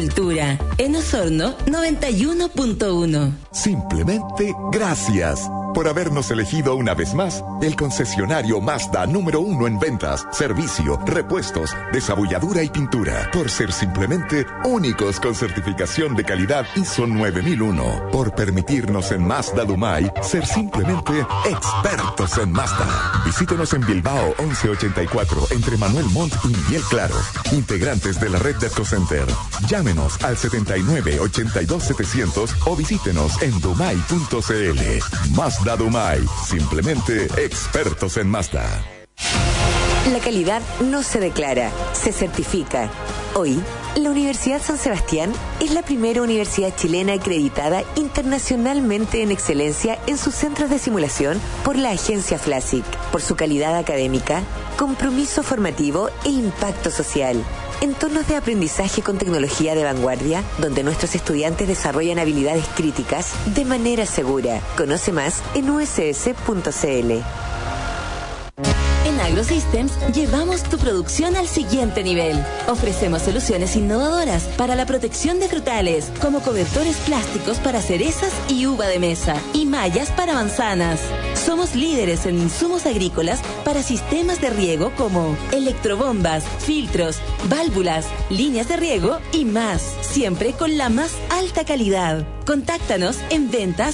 Agricultura en Osorno 91.1. Simplemente gracias. por habernos elegido una vez más el concesionario Mazda número 1 en ventas, servicio, repuestos, desabulladura y pintura, por ser simplemente únicos con certificación de calidad ISO 9001, por permitirnos en Mazda Dumay ser simplemente expertos en Mazda. Visítenos en Bilbao 1184 entre Manuel Montt y Miguel Claro, integrantes de la red de Autocenter. Llámenos al 79-82-700 o visítenos en dumay.cl. Mazda Dumay, simplemente expertos en Mazda. La calidad no se declara, se certifica. Hoy, la Universidad San Sebastián es la primera universidad chilena acreditada internacionalmente en excelencia en sus centros de simulación por la agencia FLASIC, por su calidad académica, compromiso formativo e impacto social. Entornos de aprendizaje con tecnología de vanguardia, donde nuestros estudiantes desarrollan habilidades críticas de manera segura. Conoce más en uss.cl. En AgroSystems llevamos tu producción al siguiente nivel. Ofrecemos soluciones innovadoras para la protección de frutales, como cobertores plásticos para cerezas y uva de mesa, y mallas para manzanas. Somos líderes en insumos agrícolas para sistemas de riego como electrobombas, filtros, válvulas, líneas de riego y más, siempre con la más alta calidad. Contáctanos en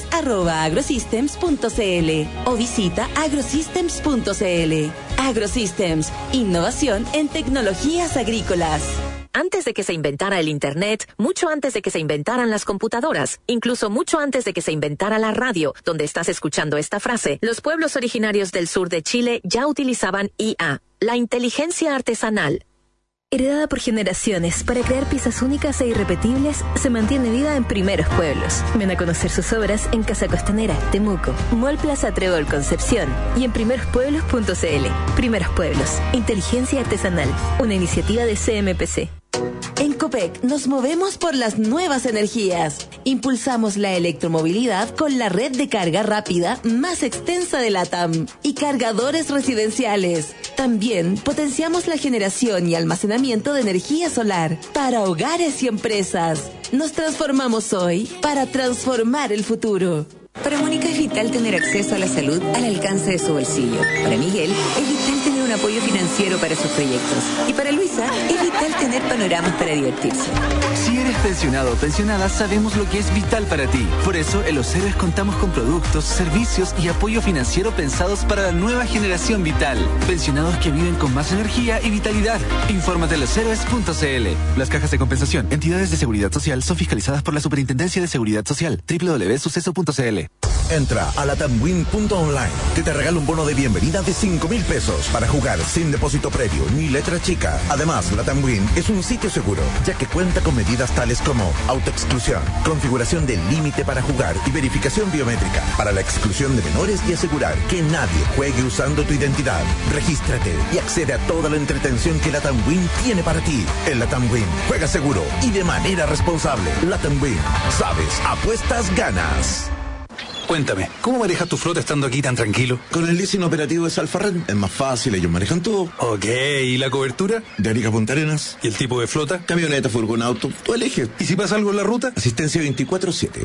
ventas@agrosystems.cl o visita agrosystems.cl. AgroSystems, innovación en tecnologías agrícolas. Antes de que se inventara el Internet, mucho antes de que se inventaran las computadoras, incluso mucho antes de que se inventara la radio, donde estás escuchando esta frase, los pueblos originarios del sur de Chile ya utilizaban IA, la inteligencia artesanal. Heredada por generaciones para crear piezas únicas e irrepetibles, se mantiene viva en Primeros Pueblos. Ven a conocer sus obras en Casa Costanera, Temuco, Mall Plaza Trébol Concepción y en primerospueblos.cl. Primeros Pueblos, inteligencia artesanal, una iniciativa de CMPC. En Copec nos movemos por las nuevas energías. Impulsamos la electromovilidad con la red de carga rápida más extensa de LATAM y cargadores residenciales. También potenciamos la generación y almacenamiento de energía solar para hogares y empresas. Nos transformamos hoy para transformar el futuro. Para Mónica es vital tener acceso a la salud al alcance de su bolsillo. Para Miguel es vital tener un apoyo financiero para sus proyectos. Y para Luisa es vital tener panoramas para divertirse. Si eres pensionado o pensionada, sabemos lo que es vital para ti. Por eso, en Los Héroes contamos con productos, servicios y apoyo financiero pensados para la nueva generación vital. Pensionados que viven con más energía y vitalidad. Infórmate en loshéroes.cl. Las cajas de compensación, entidades de seguridad social, son fiscalizadas por la Superintendencia de Seguridad Social. www.suceso.cl. Entra a latamwin.online, que te regala un bono de bienvenida de 5.000 pesos para jugar sin depósito previo ni letra chica. Además, Latamwin es un sitio seguro, ya que cuenta con medidas tales como autoexclusión, configuración del límite para jugar y verificación biométrica para la exclusión de menores y asegurar que nadie juegue usando tu identidad. Regístrate y accede a toda la entretención que Latamwin tiene para ti. En Latamwin, juega seguro y de manera responsable. Latamwin, sabes, apuestas, ganas. Cuéntame, ¿cómo manejas tu flota estando aquí tan tranquilo? Con el leasing operativo de Salfarrent es más fácil, ellos manejan todo. Ok, ¿y la cobertura? De Arica a Punta Arenas. ¿Y el tipo de flota? Camioneta, furgón, auto, tú eliges. ¿Y si pasa algo en la ruta? Asistencia 24/7.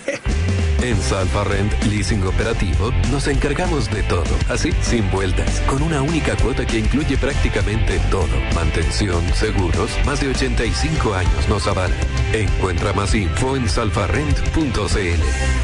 En Salfarrent Leasing Operativo nos encargamos de todo, así, sin vueltas, con una única cuota que incluye prácticamente todo. Mantención, seguros, más de 85 años nos avalan. Encuentra más info en salfarrent.cl.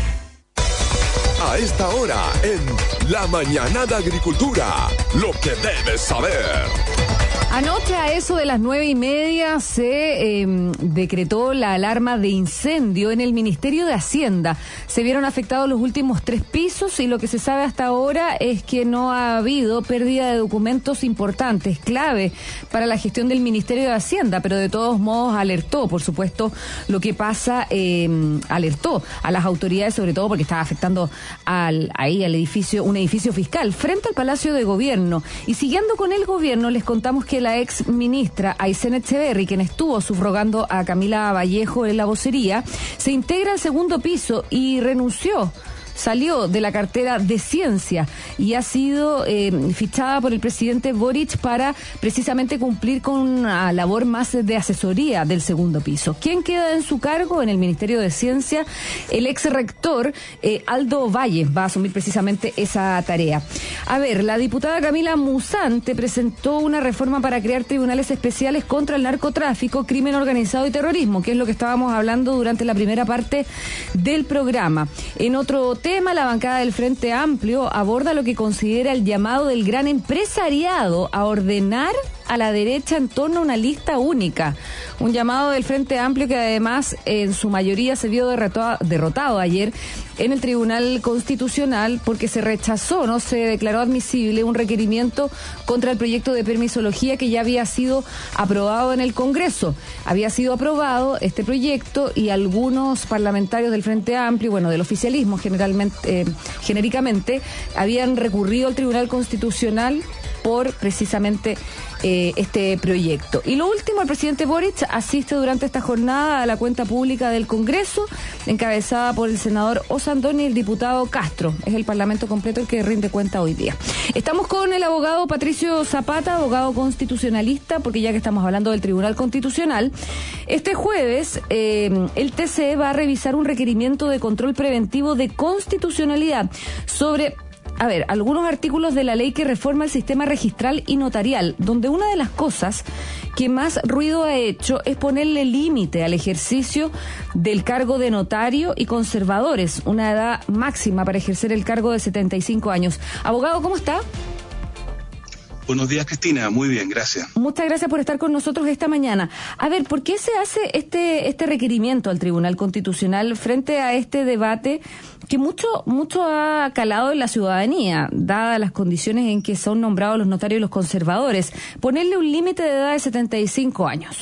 A esta hora, en La Mañana de Agricultura, lo que debes saber. Anoche a eso de las 9:30 se decretó la alarma de incendio en el Ministerio de Hacienda. Se vieron afectados los últimos 3 pisos y lo que se sabe hasta ahora es que no ha habido pérdida de documentos importantes, clave para la gestión del Ministerio de Hacienda, pero de todos modos alertó, por supuesto, lo que pasa, alertó a las autoridades, sobre todo porque estaba afectando al edificio, un edificio fiscal frente al Palacio de Gobierno. Y siguiendo con el gobierno, les contamos que la ex ministra Aysén Echeverry, quien estuvo subrogando a Camila Vallejo en la vocería, se integra al segundo piso y renunció salió de la cartera de Ciencia y ha sido fichada por el presidente Boric para precisamente cumplir con una labor más de asesoría del segundo piso. ¿Quién queda en su cargo en el Ministerio de Ciencia? El ex rector Aldo Valle va a asumir precisamente esa tarea. A ver, la diputada Camila Musante presentó una reforma para crear tribunales especiales contra el narcotráfico, crimen organizado y terrorismo, que es lo que estábamos hablando durante la primera parte del programa. En otro tema, la bancada del Frente Amplio aborda lo que considera el llamado del gran empresariado a ordenar a la derecha en torno a una lista única. Un llamado del Frente Amplio que además en su mayoría se vio derrotado ayer en el Tribunal Constitucional porque se rechazó, no se declaró admisible un requerimiento contra el proyecto de permisología que ya había sido aprobado en el Congreso. Había sido aprobado este proyecto y algunos parlamentarios del Frente Amplio, bueno, del oficialismo genéricamente, habían recurrido al Tribunal Constitucional por precisamente este proyecto. Y lo último, el presidente Boric asiste durante esta jornada a la cuenta pública del Congreso, encabezada por el senador Osandón y el diputado Castro. Es el Parlamento completo el que rinde cuenta hoy día. Estamos con el abogado Patricio Zapata, abogado constitucionalista, porque ya que estamos hablando del Tribunal Constitucional, este jueves el TCE va a revisar un requerimiento de control preventivo de constitucionalidad sobre algunos artículos de la ley que reforma el sistema registral y notarial, donde una de las cosas que más ruido ha hecho es ponerle límite al ejercicio del cargo de notario y conservadores, una edad máxima para ejercer el cargo de 75 años. Abogado, ¿cómo está? Buenos días, Cristina. Muy bien, gracias. Muchas gracias por estar con nosotros esta mañana. A ver, ¿por qué se hace este requerimiento al Tribunal Constitucional frente a este debate que mucho ha calado en la ciudadanía, dadas las condiciones en que son nombrados los notarios y los conservadores? Ponerle un límite de edad de 75 años.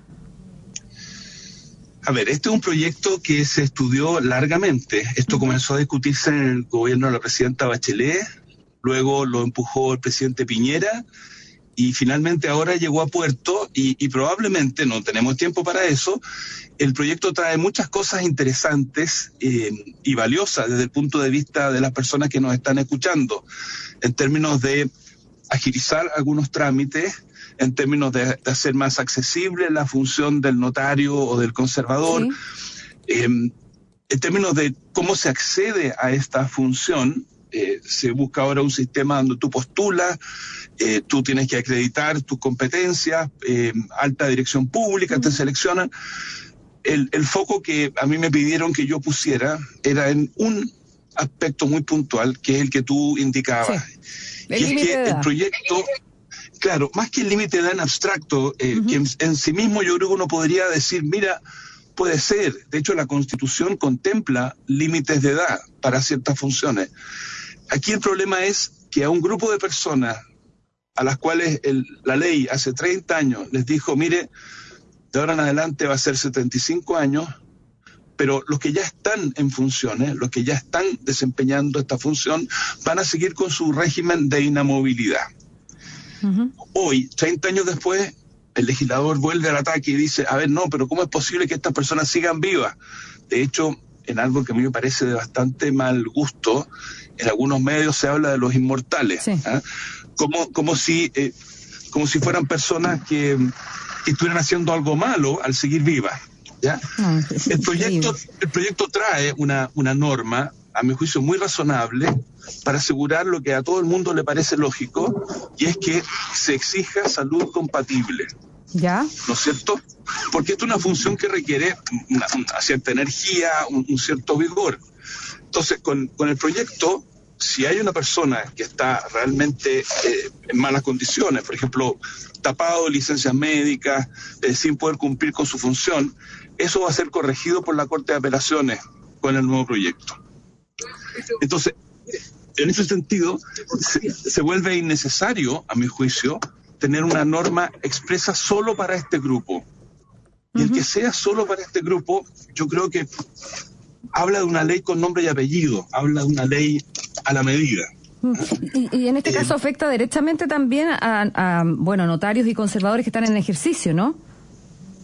A ver, este es un proyecto que se estudió largamente. Esto comenzó a discutirse en el gobierno de la presidenta Bachelet, luego lo empujó el presidente Piñera y finalmente ahora llegó a puerto y probablemente, no tenemos tiempo para eso, el proyecto trae muchas cosas interesantes y valiosas desde el punto de vista de las personas que nos están escuchando, en términos de agilizar algunos trámites, en términos de hacer más accesible la función del notario o del conservador, en términos de cómo se accede a esta función. Se busca ahora un sistema donde tú postulas, tú tienes que acreditar tus competencias, alta dirección pública, te seleccionan. El foco que a mí me pidieron que yo pusiera era en un aspecto muy puntual, que es el que tú indicabas. Sí. Y es que el proyecto, claro, más que el límite de edad en abstracto, que en sí mismo yo creo que uno podría decir, mira, puede ser. De hecho, la Constitución contempla límites de edad para ciertas funciones. Aquí el problema es que a un grupo de personas a las cuales la ley hace 30 años les dijo, mire, de ahora en adelante va a ser 75 años, pero los que ya están en funciones, los que ya están desempeñando esta función, van a seguir con su régimen de inamovilidad. Hoy, 30 años después, el legislador vuelve al ataque y dice, a ver, no, pero ¿cómo es posible que estas personas sigan vivas? De hecho, en algo que a mí me parece de bastante mal gusto, en algunos medios se habla de los inmortales, ¿eh? como si fueran personas que estuvieran haciendo algo malo al seguir vivas, ¿ya? No, el proyecto trae una norma, a mi juicio, muy razonable para asegurar lo que a todo el mundo le parece lógico, y es que se exija salud compatible. ¿Ya? ¿No es cierto? Porque esto es una función que requiere una cierta energía, un cierto vigor. Entonces, con el proyecto, si hay una persona que está realmente en malas condiciones, por ejemplo, tapado de licencias médicas, sin poder cumplir con su función, eso va a ser corregido por la Corte de Apelaciones con el nuevo proyecto. Entonces, en ese sentido, se vuelve innecesario, a mi juicio, tener una norma expresa solo para este grupo. Y el que sea solo para este grupo, yo creo que habla de una ley con nombre y apellido, habla de una ley a la medida. Y en este caso afecta derechamente también a notarios y conservadores que están en ejercicio, ¿no?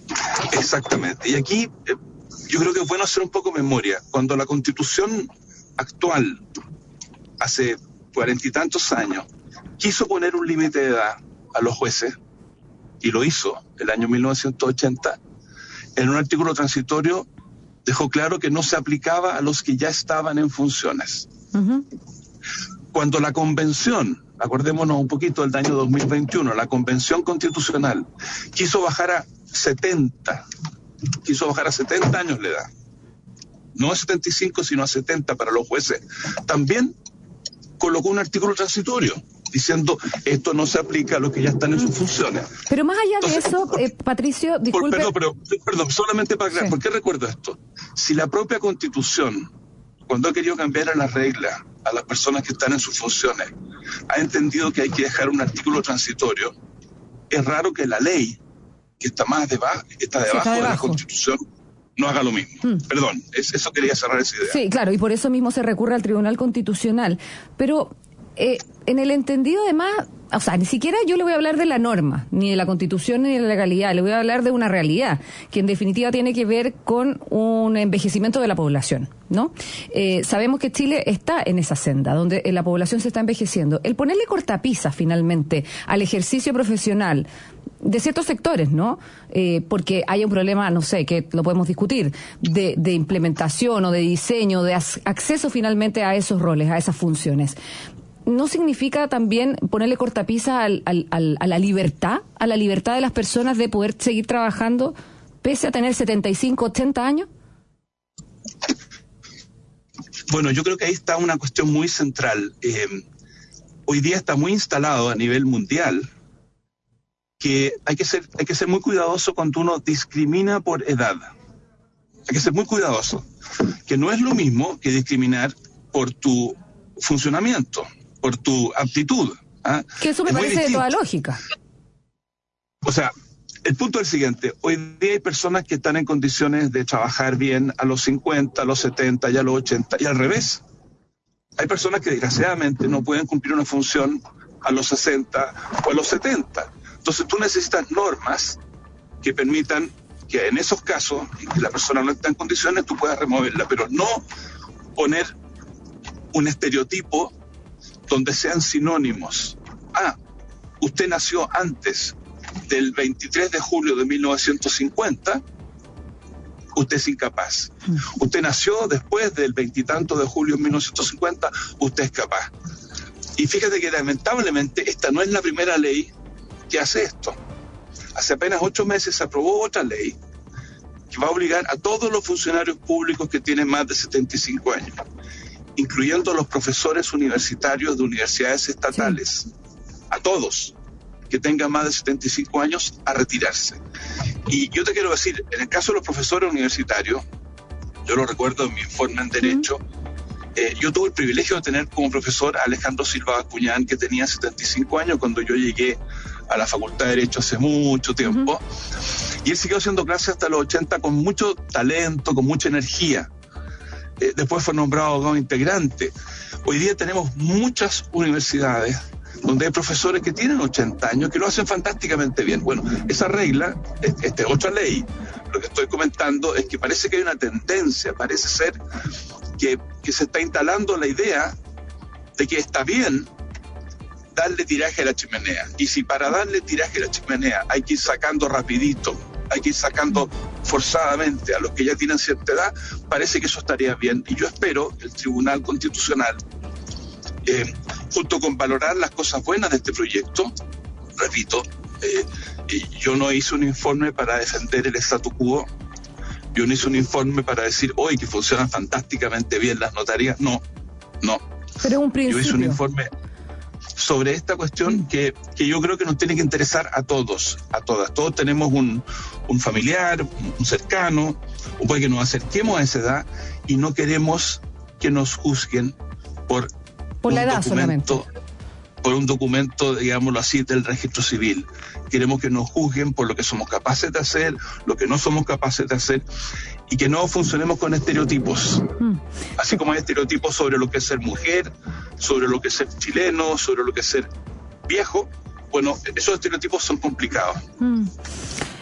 Exactamente. Y aquí yo creo que es bueno hacer un poco memoria. Cuando la Constitución actual, hace 40 y tantos años, quiso poner un límite de edad a los jueces, y lo hizo el año 1980, en un artículo transitorio dejó claro que no se aplicaba a los que ya estaban en funciones. Uh-huh. Cuando la convención, acordémonos un poquito del año 2021, la convención constitucional quiso bajar a 70 años la edad, no a 75 sino a 70 para los jueces, también colocó un artículo transitorio diciendo esto no se aplica a los que ya están en sus funciones. Pero más allá de eso, Patricio, disculpe... Perdón, solamente para aclarar, sí. ¿Por qué recuerdo esto? Si la propia Constitución, cuando ha querido cambiar a las reglas a las personas que están en sus funciones, ha entendido que hay que dejar un artículo transitorio, es raro que la ley, que está debajo de la Constitución, no haga lo mismo. Perdón, eso quería cerrar esa idea. Sí, claro, y por eso mismo se recurre al Tribunal Constitucional. Pero en el entendido además, o sea, ni siquiera yo le voy a hablar de la norma, ni de la Constitución, ni de la legalidad, le voy a hablar de una realidad, que en definitiva tiene que ver con un envejecimiento de la población, ¿no? Sabemos que Chile está en esa senda, donde la población se está envejeciendo. El ponerle cortapisas, finalmente, al ejercicio profesional de ciertos sectores, ¿no? Porque hay un problema, no sé, que lo podemos discutir, de implementación o de diseño, de acceso finalmente a esos roles, a esas funciones. ¿No significa también ponerle cortapisa a la libertad de las personas de poder seguir trabajando pese a tener 75, 80 años? Bueno, yo creo que ahí está una cuestión muy central. Hoy día está muy instalado a nivel mundial que hay que ser muy cuidadoso cuando uno discrimina por edad. Hay que ser muy cuidadoso. Que no es lo mismo que discriminar por tu funcionamiento, por tu aptitud. ¿Ah? Que eso me parece de toda lógica. O sea, el punto es el siguiente. Hoy día hay personas que están en condiciones de trabajar bien a los 50, a los 70 y a los 80, y al revés. Hay personas que desgraciadamente no pueden cumplir una función a los 60 o a los 70. Entonces tú necesitas normas que permitan que en esos casos, en que la persona no está en condiciones, tú puedas removerla, pero no poner un estereotipo donde sean sinónimos. Usted nació antes del 23 de julio de 1950, usted es incapaz. Usted nació después del veintitanto de julio de 1950, usted es capaz. Y fíjate que lamentablemente esta no es la primera ley que hace esto. Hace apenas 8 meses se aprobó otra ley que va a obligar a todos los funcionarios públicos que tienen más de 75 años, incluyendo a los profesores universitarios de universidades estatales, a todos que tengan más de 75 años, a retirarse. Y yo te quiero decir, en el caso de los profesores universitarios, yo lo recuerdo en mi informe en Derecho, yo tuve el privilegio de tener como profesor a Alejandro Silva Bascuñán, que tenía 75 años cuando yo llegué a la Facultad de Derecho hace mucho tiempo, y él siguió haciendo clases hasta los 80 con mucho talento, con mucha energía. Después fue nombrado abogado integrante. Hoy día tenemos muchas universidades donde hay profesores que tienen 80 años que lo hacen fantásticamente bien. Bueno, esa regla, esta otra ley, lo que estoy comentando es que parece que hay una tendencia, parece ser que se está instalando la idea de que está bien darle tiraje a la chimenea. Y si para darle tiraje a la chimenea hay que ir sacando rapidito, hay que ir sacando forzadamente a los que ya tienen cierta edad, parece que eso estaría bien. Y yo espero que el Tribunal Constitucional, junto con valorar las cosas buenas de este proyecto, repito, yo no hice un informe para defender el statu quo, yo no hice un informe para decir hoy que funcionan fantásticamente bien las notarías, no. Pero un principio. Yo hice un informe sobre esta cuestión que yo creo que nos tiene que interesar a todos, a todas. Todos tenemos un familiar, un cercano, o puede que nos acerquemos a esa edad y no queremos que nos juzguen por la edad solamente. Por un documento, digámoslo así, del registro civil. Queremos que nos juzguen por lo que somos capaces de hacer, lo que no somos capaces de hacer, y que no funcionemos con estereotipos. Así como hay estereotipos sobre lo que es ser mujer, sobre lo que es ser chileno, sobre lo que es ser viejo. Bueno, esos estereotipos son complicados.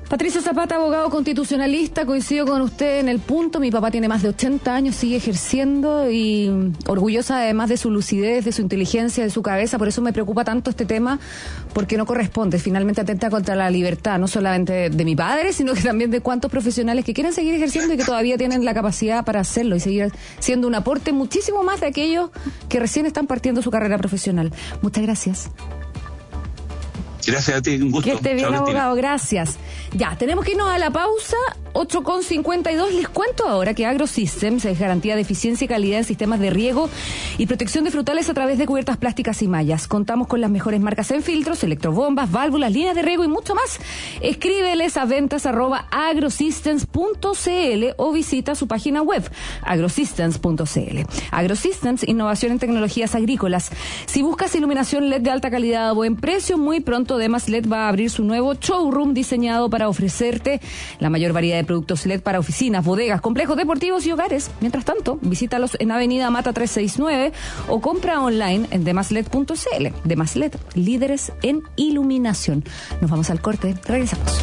Patricio Zapata, abogado constitucionalista, coincido con usted en el punto. Mi papá tiene más de 80 años, sigue ejerciendo y orgullosa además de su lucidez, de su inteligencia, de su cabeza. Por eso me preocupa tanto este tema, porque no corresponde. Finalmente atenta contra la libertad, no solamente de mi padre, sino que también de cuantos profesionales que quieren seguir ejerciendo y que todavía tienen la capacidad para hacerlo y seguir siendo un aporte muchísimo más de aquellos que recién están partiendo su carrera profesional. Muchas gracias. Gracias a ti, un gusto. Que esté bien, Chao, abogado, gracias. Ya, tenemos que irnos a la pausa, 8:52. Les cuento ahora que AgroSystems es garantía de eficiencia y calidad en sistemas de riego y protección de frutales a través de cubiertas plásticas y mallas. Contamos con las mejores marcas en filtros, electrobombas, válvulas, líneas de riego y mucho más. Escríbeles a ventas@agrosystems.cl o visita su página web, agrosystems.cl. AgroSystems, innovación en tecnologías agrícolas. Si buscas iluminación LED de alta calidad a buen precio, muy pronto Demas LED va a abrir su nuevo showroom diseñado para ofrecerte la mayor variedad de productos LED para oficinas, bodegas, complejos deportivos y hogares. Mientras tanto, visítalos en Avenida Mata 369 o compra online en demasled.cl. Demas LED, líderes en iluminación. Nos vamos al corte, regresamos.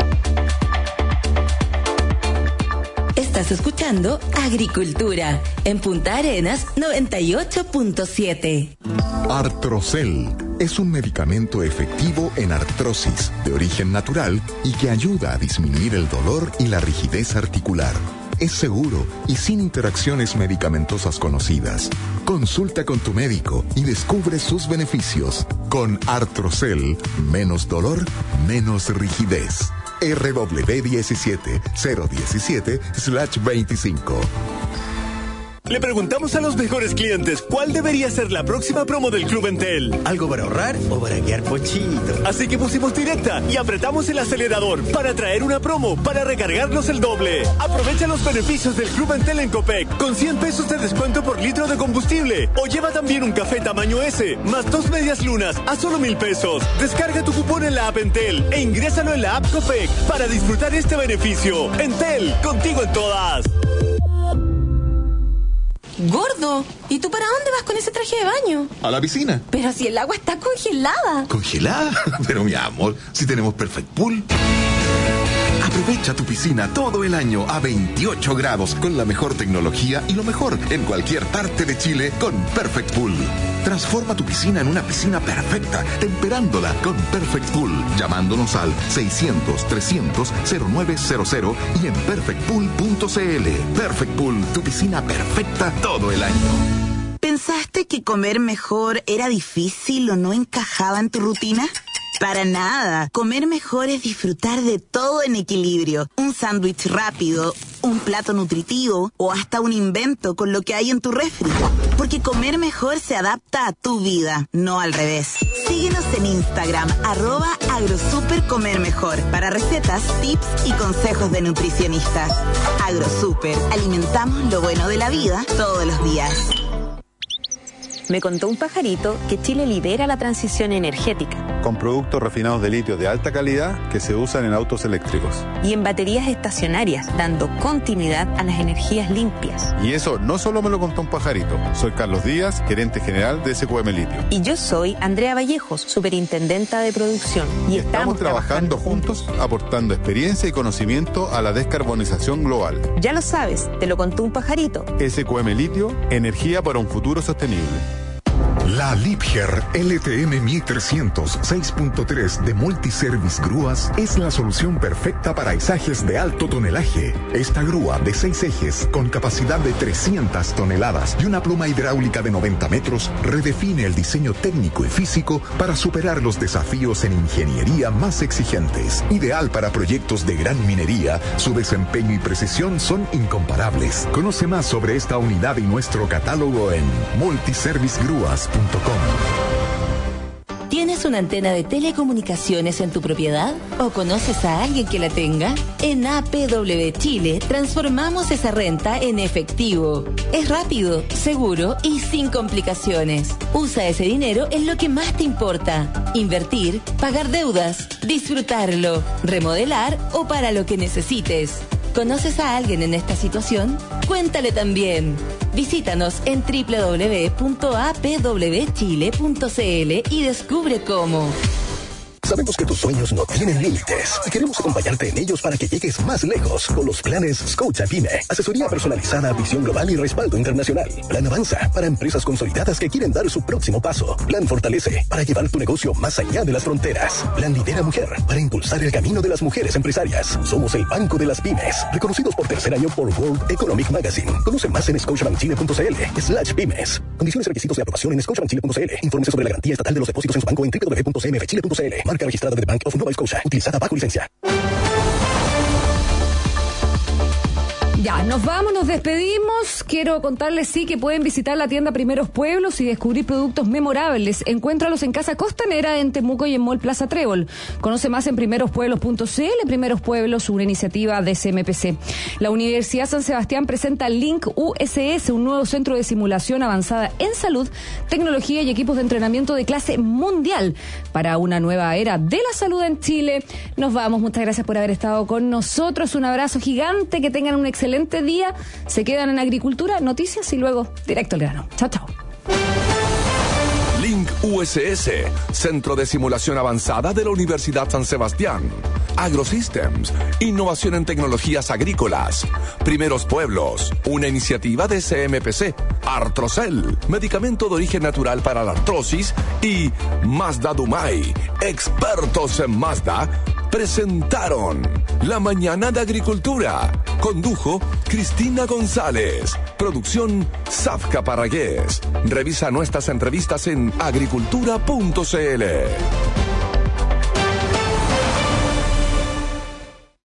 Estás escuchando Agricultura en Punta Arenas 98.7. Artrocel es un medicamento efectivo en artrosis, de origen natural y que ayuda a disminuir el dolor y la rigidez articular. Es seguro y sin interacciones medicamentosas conocidas. Consulta con tu médico y descubre sus beneficios. Con Artrocel, menos dolor, menos rigidez. RW17-017/25. Le preguntamos a los mejores clientes cuál debería ser la próxima promo del Club Entel. ¿Algo para ahorrar o para quedar pochito? Así que pusimos directa y apretamos el acelerador para traer una promo para recargarnos el doble. Aprovecha los beneficios del Club Entel en Copec con 100 pesos de descuento por litro de combustible. O lleva también un café tamaño S más 2 medias lunas a solo 1,000 pesos. Descarga tu cupón en la app Entel e ingrésalo en la app Copec para disfrutar este beneficio. Entel, contigo en todas. Gordo, ¿y tú para dónde vas con ese traje de baño? A la piscina. Pero si el agua está congelada. ¿Congelada? Pero mi amor, si tenemos Perfect Pool. Aprovecha tu piscina todo el año a 28 grados con la mejor tecnología y lo mejor en cualquier parte de Chile con Perfect Pool. Transforma tu piscina en una piscina perfecta, temperándola con Perfect Pool, llamándonos al 600-300-0900 y en perfectpool.cl. Perfect Pool, tu piscina perfecta todo el año. ¿Pensaste que comer mejor era difícil o no encajaba en tu rutina? Para nada. Comer mejor es disfrutar de todo en equilibrio. Un sándwich rápido, un plato nutritivo o hasta un invento con lo que hay en tu refri. Porque comer mejor se adapta a tu vida, no al revés. Síguenos en Instagram, @agrosupercomermejor, para recetas, tips y consejos de nutricionistas. AgroSuper, alimentamos lo bueno de la vida todos los días. Me contó un pajarito que Chile lidera la transición energética. Con productos refinados de litio de alta calidad que se usan en autos eléctricos. Y en baterías estacionarias, dando continuidad a las energías limpias. Y eso no solo me lo contó un pajarito. Soy Carlos Díaz, gerente general de SQM Litio. Y yo soy Andrea Vallejos, superintendenta de producción. Y estamos trabajando juntos, aportando experiencia y conocimiento a la descarbonización global. Ya lo sabes, te lo contó un pajarito. SQM Litio, energía para un futuro sostenible. La Liebherr LTM 1300 6.3 de Multiservice Grúas es la solución perfecta para izajes de alto tonelaje. Esta grúa de 6 ejes con capacidad de 300 toneladas y una pluma hidráulica de 90 metros redefine el diseño técnico y físico para superar los desafíos en ingeniería más exigentes. Ideal para proyectos de gran minería, su desempeño y precisión son incomparables. Conoce más sobre esta unidad y nuestro catálogo en multiservicegrúas.com. ¿Tienes una antena de telecomunicaciones en tu propiedad? ¿O conoces a alguien que la tenga? En APW Chile transformamos esa renta en efectivo. Es rápido, seguro y sin complicaciones. Usa ese dinero en lo que más te importa. Invertir, pagar deudas, disfrutarlo, remodelar o para lo que necesites. ¿Conoces a alguien en esta situación? Cuéntale también. Visítanos en www.apwchile.cl y descubre cómo. Sabemos que tus sueños no tienen límites y queremos acompañarte en ellos para que llegues más lejos con los planes Scotia Pyme. Asesoría personalizada, visión global y respaldo internacional. Plan Avanza para empresas consolidadas que quieren dar su próximo paso. Plan Fortalece para llevar tu negocio más allá de las fronteras. Plan Lidera Mujer para impulsar el camino de las mujeres empresarias. Somos el banco de las pymes, reconocidos por tercer año por World Economic Magazine. Conoce más en scotiabankchile.cl/pymes. Condiciones y requisitos de aprobación en scotiabankchile.cl. Informe sobre la garantía estatal de los depósitos en su banco en www.cmfchile.cl. Marca registrada de The Bank of Nova Scotia. Utilizada bajo licencia. Ya, nos vamos, nos despedimos. Quiero contarles, sí, que pueden visitar la tienda Primeros Pueblos y descubrir productos memorables. Encuéntralos en Casa Costanera, en Temuco y en Mall Plaza Trébol. Conoce más en primerospueblos.cl. Primeros Pueblos, una iniciativa de CMPC. La Universidad San Sebastián presenta Link USS, un nuevo centro de simulación avanzada en salud, tecnología y equipos de entrenamiento de clase mundial para una nueva era de la salud en Chile. Nos vamos, muchas gracias por haber estado con nosotros. Un abrazo gigante, que tengan un excelente día. Se quedan en agricultura, noticias y luego directo al grano. Chao, chao. Link USS, Centro de Simulación Avanzada de la Universidad San Sebastián. AgroSystems, innovación en tecnologías agrícolas. Primeros Pueblos, una iniciativa de CMPC. Artrocel, medicamento de origen natural para la artrosis. Y Mazda Dumay, expertos en Mazda, presentaron La Mañana de Agricultura. Condujo Cristina González. Producción Zafka Parragués. Revisa nuestras entrevistas en agricultura.cl.